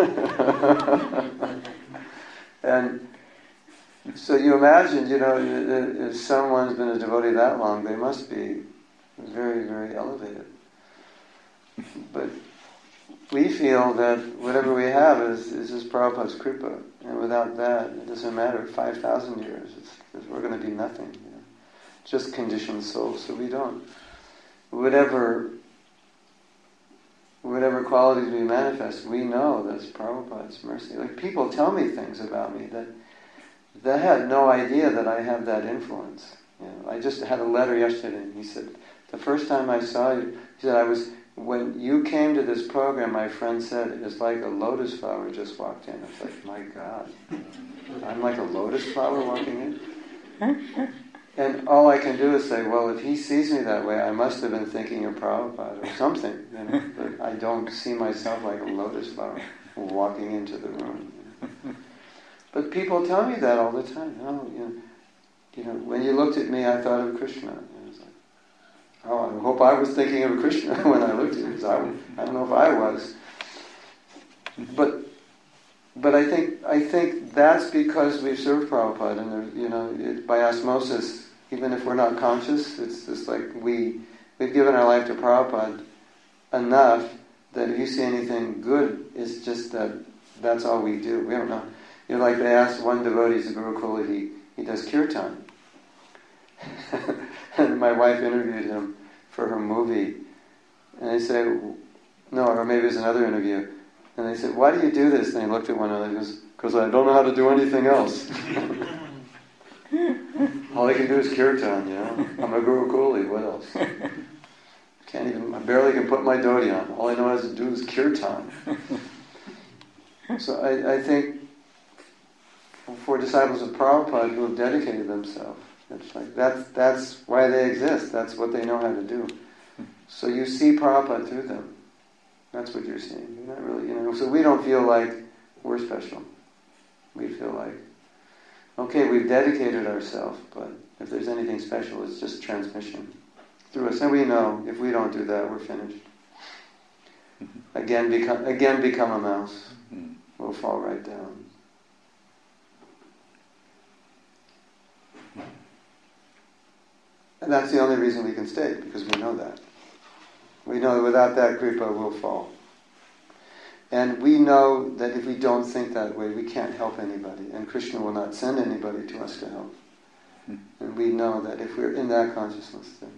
And so you imagine, you know, if someone's been a devotee that long, they must be very, very elevated. But we feel that whatever we have is, is just Prabhupada's kripa. And without that, it doesn't matter, five thousand years, it's, it's, we're going to be nothing. You know? Just conditioned souls. So we don't, whatever whatever qualities we manifest, we know that's Prabhupada's mercy. Like people tell me things about me that they had no idea that I have that influence. You know, I just had a letter yesterday, and he said, the first time I saw you, he said, I was, when you came to this program, my friend said, it was like a lotus flower just walked in. It's like, my God, I'm like a lotus flower walking in? And all I can do is say, well, if he sees me that way, I must have been thinking of Prabhupada or something. You know? But I don't see myself like a lotus flower walking into the room. You know? But people tell me that all the time. Oh, you know, you know, when you looked at me, I thought of Krishna. And I was like, oh, I hope I was thinking of Krishna when I looked at you. Because I, I don't know if I was. But but I think I think that's because we've served Prabhupada, and there, you know, it, by osmosis. Even if we're not conscious, it's just like we, we've given our life to Prabhupada enough that if you see anything good, it's just that that's all we do. We don't know. You know, like they asked one devotee, he's a Gurukula, he, he does kirtan. And my wife interviewed him for her movie. And they say, no, or maybe it was another interview. And they said, why do you do this? And he looked at one another and he goes, because I don't know how to do anything else. All I can do is kirtan, you know. I'm a Gurukuli, what else? Can't even, I barely can put my dhoti on. All I know how to do is kirtan. So I, I think for disciples of Prabhupada who have dedicated themselves, it's like that's that's why they exist. That's what they know how to do. So you see Prabhupada through them. That's what you're seeing. You're not really, you know. So we don't feel like we're special. We feel like, okay, we've dedicated ourselves, but if there's anything special, it's just transmission through us. And we know if we don't do that, we're finished. Again, become again become a mouse. We'll fall right down. And that's the only reason we can stay, because we know that. We know that without that kripa, we'll fall. And we know that if we don't think that way, we can't help anybody. And Krishna will not send anybody to us to help. Hmm. And we know that if we're in that consciousness, then,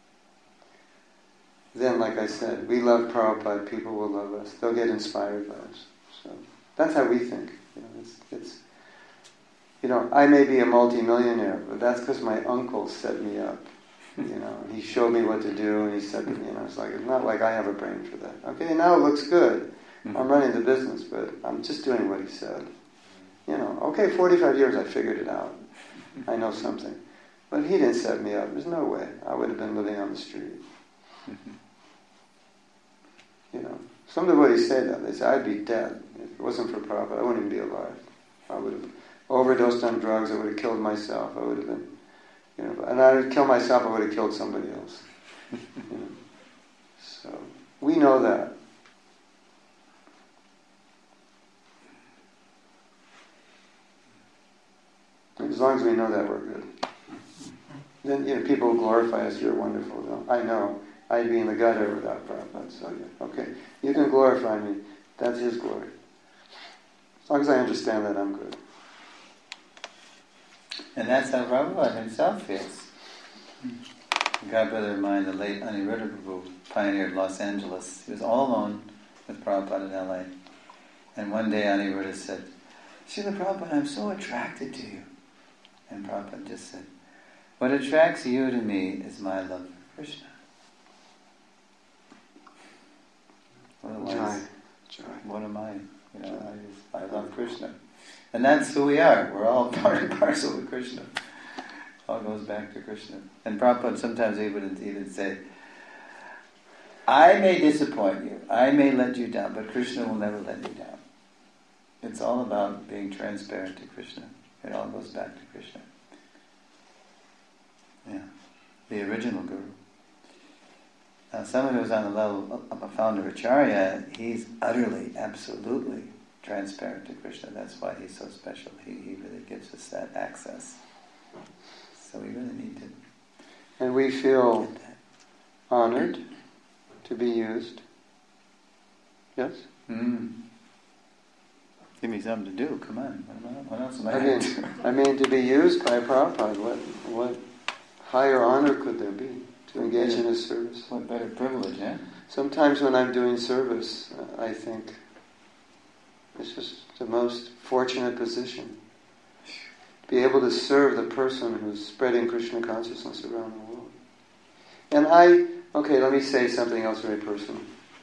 then like I said, we love Prabhupada, people will love us. They'll get inspired by us. So that's how we think. You know, it's, it's, you know, I may be a multi-millionaire, but that's because my uncle set me up. You know, he showed me what to do, and he said, you know, it's like, it's not like I have a brain for that. Okay, now it looks good. I'm running the business, but I'm just doing what he said. You know, okay, forty-five years I figured it out. I know something. But he didn't set me up. There's no way. I would have been living on the street. You know, some of the devotees say that. They say, I'd be dead. If it wasn't for Prabhupada, I wouldn't even be alive. I would have overdosed on drugs, I would have killed myself, I would have been, you know, and I would kill myself, I would have killed somebody else. You know? So, we know that. As long as we know that, we're good. Then, you know, people will glorify us, you're wonderful. No, I know. I'd be in the gutter without Prabhupada, so yeah, okay. You can glorify me. That's his glory. As long as I understand that, I'm good. And that's how Prabhupada himself feels. A godbrother of mine, the late Aniruddha Prabhu, pioneered Los Angeles. He was all alone with Prabhupada in L A. And one day Aniruddha said, Srila Prabhupada, I'm so attracted to you. And Prabhupada just said, what attracts you to me is my love for Krishna. Otherwise, Joy. Joy. what am I? You know, I, just, I love Krishna. And that's who we are. We're all part and parcel with Krishna. It all goes back to Krishna. And Prabhupada sometimes he would even say, I may disappoint you, I may let you down, but Krishna will never let you down. It's all about being transparent to Krishna. It all goes back to Krishna. Yeah, the original Guru. Now, someone who's on the level of a founder Acharya, he's utterly, absolutely transparent to Krishna. That's why he's so special. He, he really gives us that access. So we really need to. And we feel honored to be used. Yes? Mm. Give me something to do. Come on. What, am I, what else am I, I mean, to do? I mean, to be used by Prabhupada, what, what higher honor could there be to engage in his service? What better privilege, eh? Sometimes when I'm doing service, uh, I think it's just the most fortunate position. To be able to serve the person who's spreading Krishna consciousness around the world. And I, okay, let me say something else very personal.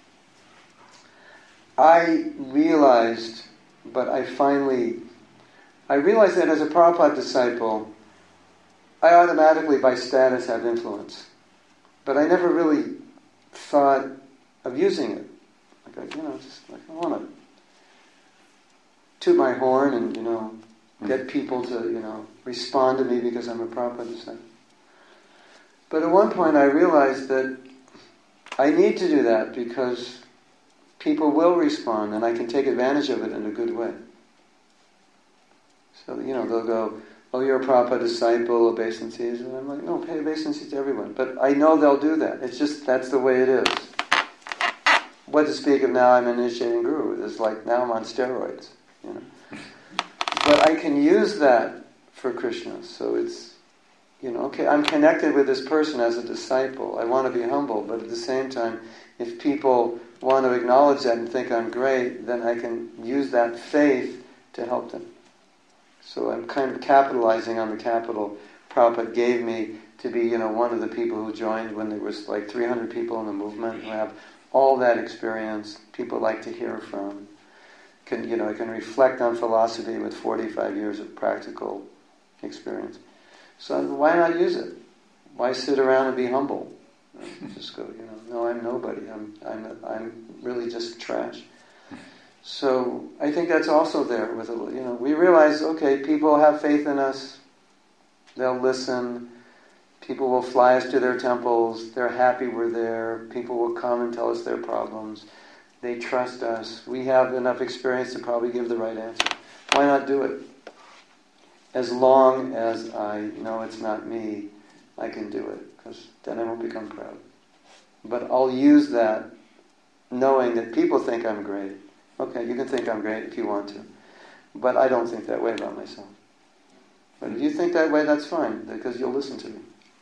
I realized, but I finally, I realized that as a Prabhupada disciple, I automatically, by status, have influence. But I never really thought of using it. Like, you know, just like, I want to toot my horn and, you know, get people to, you know, respond to me because I'm a Prabhupada disciple. But at one point I realized that I need to do that because people will respond and I can take advantage of it in a good way. So, you know, they'll go, oh, you're a Prabhupada disciple, obeisances. And I'm like, no, pay obeisances to everyone. But I know they'll do that. It's just, that's the way it is. What to speak of now I'm an initiating guru. It's like, now I'm on steroids, you know. But I can use that for Krishna. So it's, you know, okay, I'm connected with this person as a disciple. I want to be humble, but at the same time, if people want to acknowledge that and think I'm great, then I can use that faith to help them. So I'm kind of capitalizing on the capital Prabhupada gave me to be, you know, one of the people who joined when there was like three hundred people in the movement who have all that experience, people like to hear from. Can, you know, I can reflect on philosophy with forty-five years of practical experience. So why not use it? Why sit around and be humble? Just go, you know, no, I'm nobody. I'm, I'm, I'm really just trash. So I think that's also there with a, you know, we realize, okay, people have faith in us. They'll listen. People will fly us to their temples. They're happy we're there. People will come and tell us their problems. They trust us. We have enough experience to probably give the right answer. Why not do it? As long as I know it's not me, I can do it, because then I won't become proud. But I'll use that knowing that people think I'm great. Okay, you can think I'm great if you want to. But I don't think that way about myself. But if you think that way, that's fine, because you'll listen to me.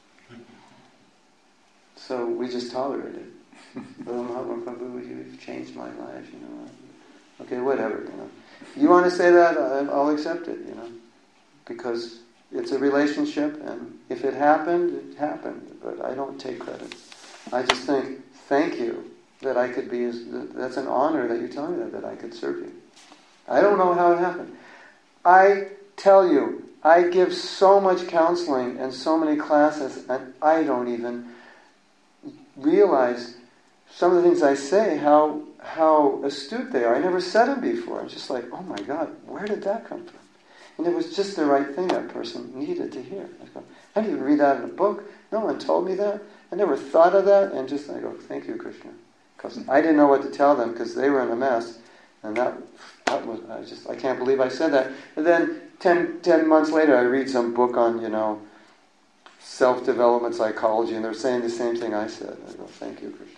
So we just tolerate it. Oh, Mahatma Prabhu, you've changed my life, you know. Okay, whatever, you know. You want to say that, I'll accept it, you know. Because it's a relationship, and if it happened, it happened. But I don't take credit. I just think, thank you that I could be, as, that's an honor that you tell me that, that I could serve you. I don't know how it happened. I tell you, I give so much counseling and so many classes, and I don't even realize some of the things I say, how how astute they are. I never said them before. I'm just like, oh my God, where did that come from? And it was just the right thing that person needed to hear. I go, I didn't even read that in a book. No one told me that. I never thought of that. And just I go, thank you, Krishna. Because I didn't know what to tell them because they were in a mess. And that, that was, I just, I can't believe I said that. And then ten, ten months later, I read some book on, you know, self-development psychology, and they're saying the same thing I said. I go, thank you, Krishna.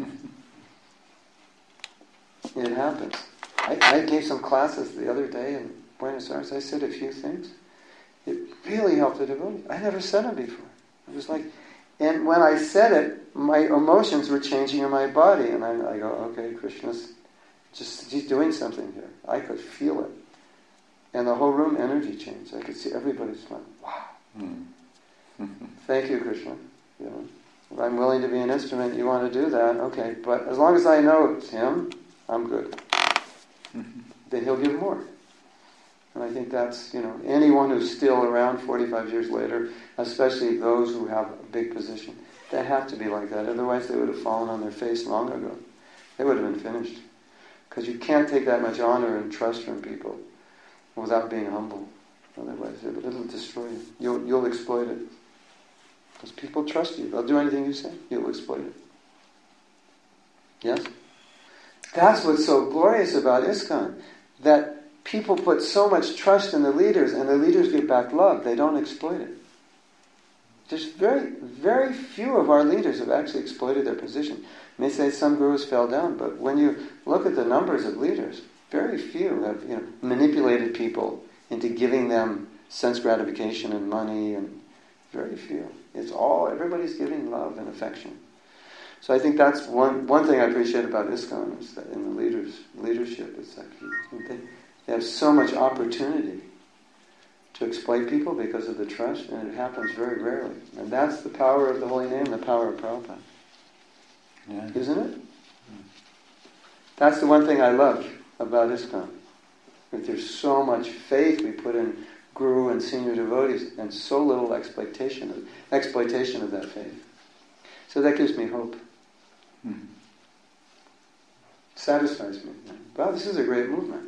It happens. I, I gave some classes the other day in Buenos Aires. I said a few things. It really helped the devotee. I never said them before. It was like, and when I said it, my emotions were changing in my body, and I, I go, okay, Krishna's just, he's doing something here. I could feel it. And the whole room energy changed. I could see everybody smiling. Wow. Mm. Thank you, Krishna. You know, if I'm willing to be an instrument, you want to do that, okay. But as long as I know it's him, I'm good. Then he'll give more. And I think that's, you know, anyone who's still around forty-five years later, especially those who have a big position, they have to be like that. Otherwise they would have fallen on their face long ago. They would have been finished. Because you can't take that much honor and trust from people without being humble. Otherwise it'll destroy you. You'll, you'll exploit it. Because people trust you. They'll do anything you say. You'll exploit it. Yes? That's what's so glorious about ISKCON. That people put so much trust in the leaders, and the leaders give back love. They don't exploit it. There's very, very few of our leaders have actually exploited their position. You may say some gurus fell down, but when you look at the numbers of leaders, very few have, you know, manipulated people into giving them sense gratification and money, and very few. It's all, everybody's giving love and affection. So I think that's one one thing I appreciate about ISKCON, is that in the leaders leadership, it's like they, they have so much opportunity to exploit people because of the trust, and it happens very rarely. And that's the power of the holy name, the power of Prabhupada. Yeah. Isn't it? Mm. That's the one thing I love about ISKCON. That there's so much faith we put in guru and senior devotees, and so little exploitation of, exploitation of that faith. So that gives me hope. Mm. Satisfies me. Wow, this is a great movement.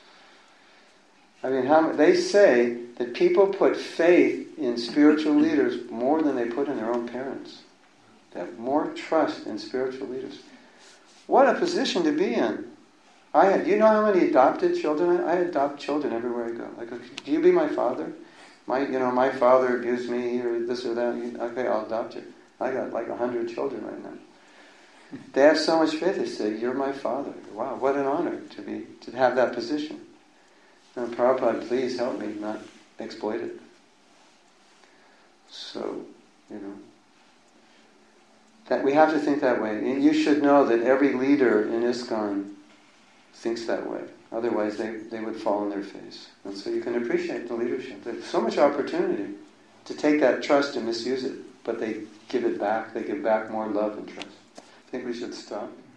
I mean, how they say that people put faith in spiritual leaders more than they put in their own parents. They have more trust in spiritual leaders. What a position to be in. I had, you know how many adopted children I, I adopt children everywhere I go. Like, do you be my father? My, you know, my father abused me or this or that. Okay, I'll adopt you. I got like a hundred children right now. They have so much faith. They say, "You're my father." Wow, what an honor to be to have that position. And Prabhupada, please help me not exploit it. So, you know, that we have to think that way. And you should know that every leader in ISKCON thinks that way. Otherwise, they, they would fall on their face. And so you can appreciate the leadership. There's so much opportunity to take that trust and misuse it. But they give it back. They give back more love and trust. I think we should stop.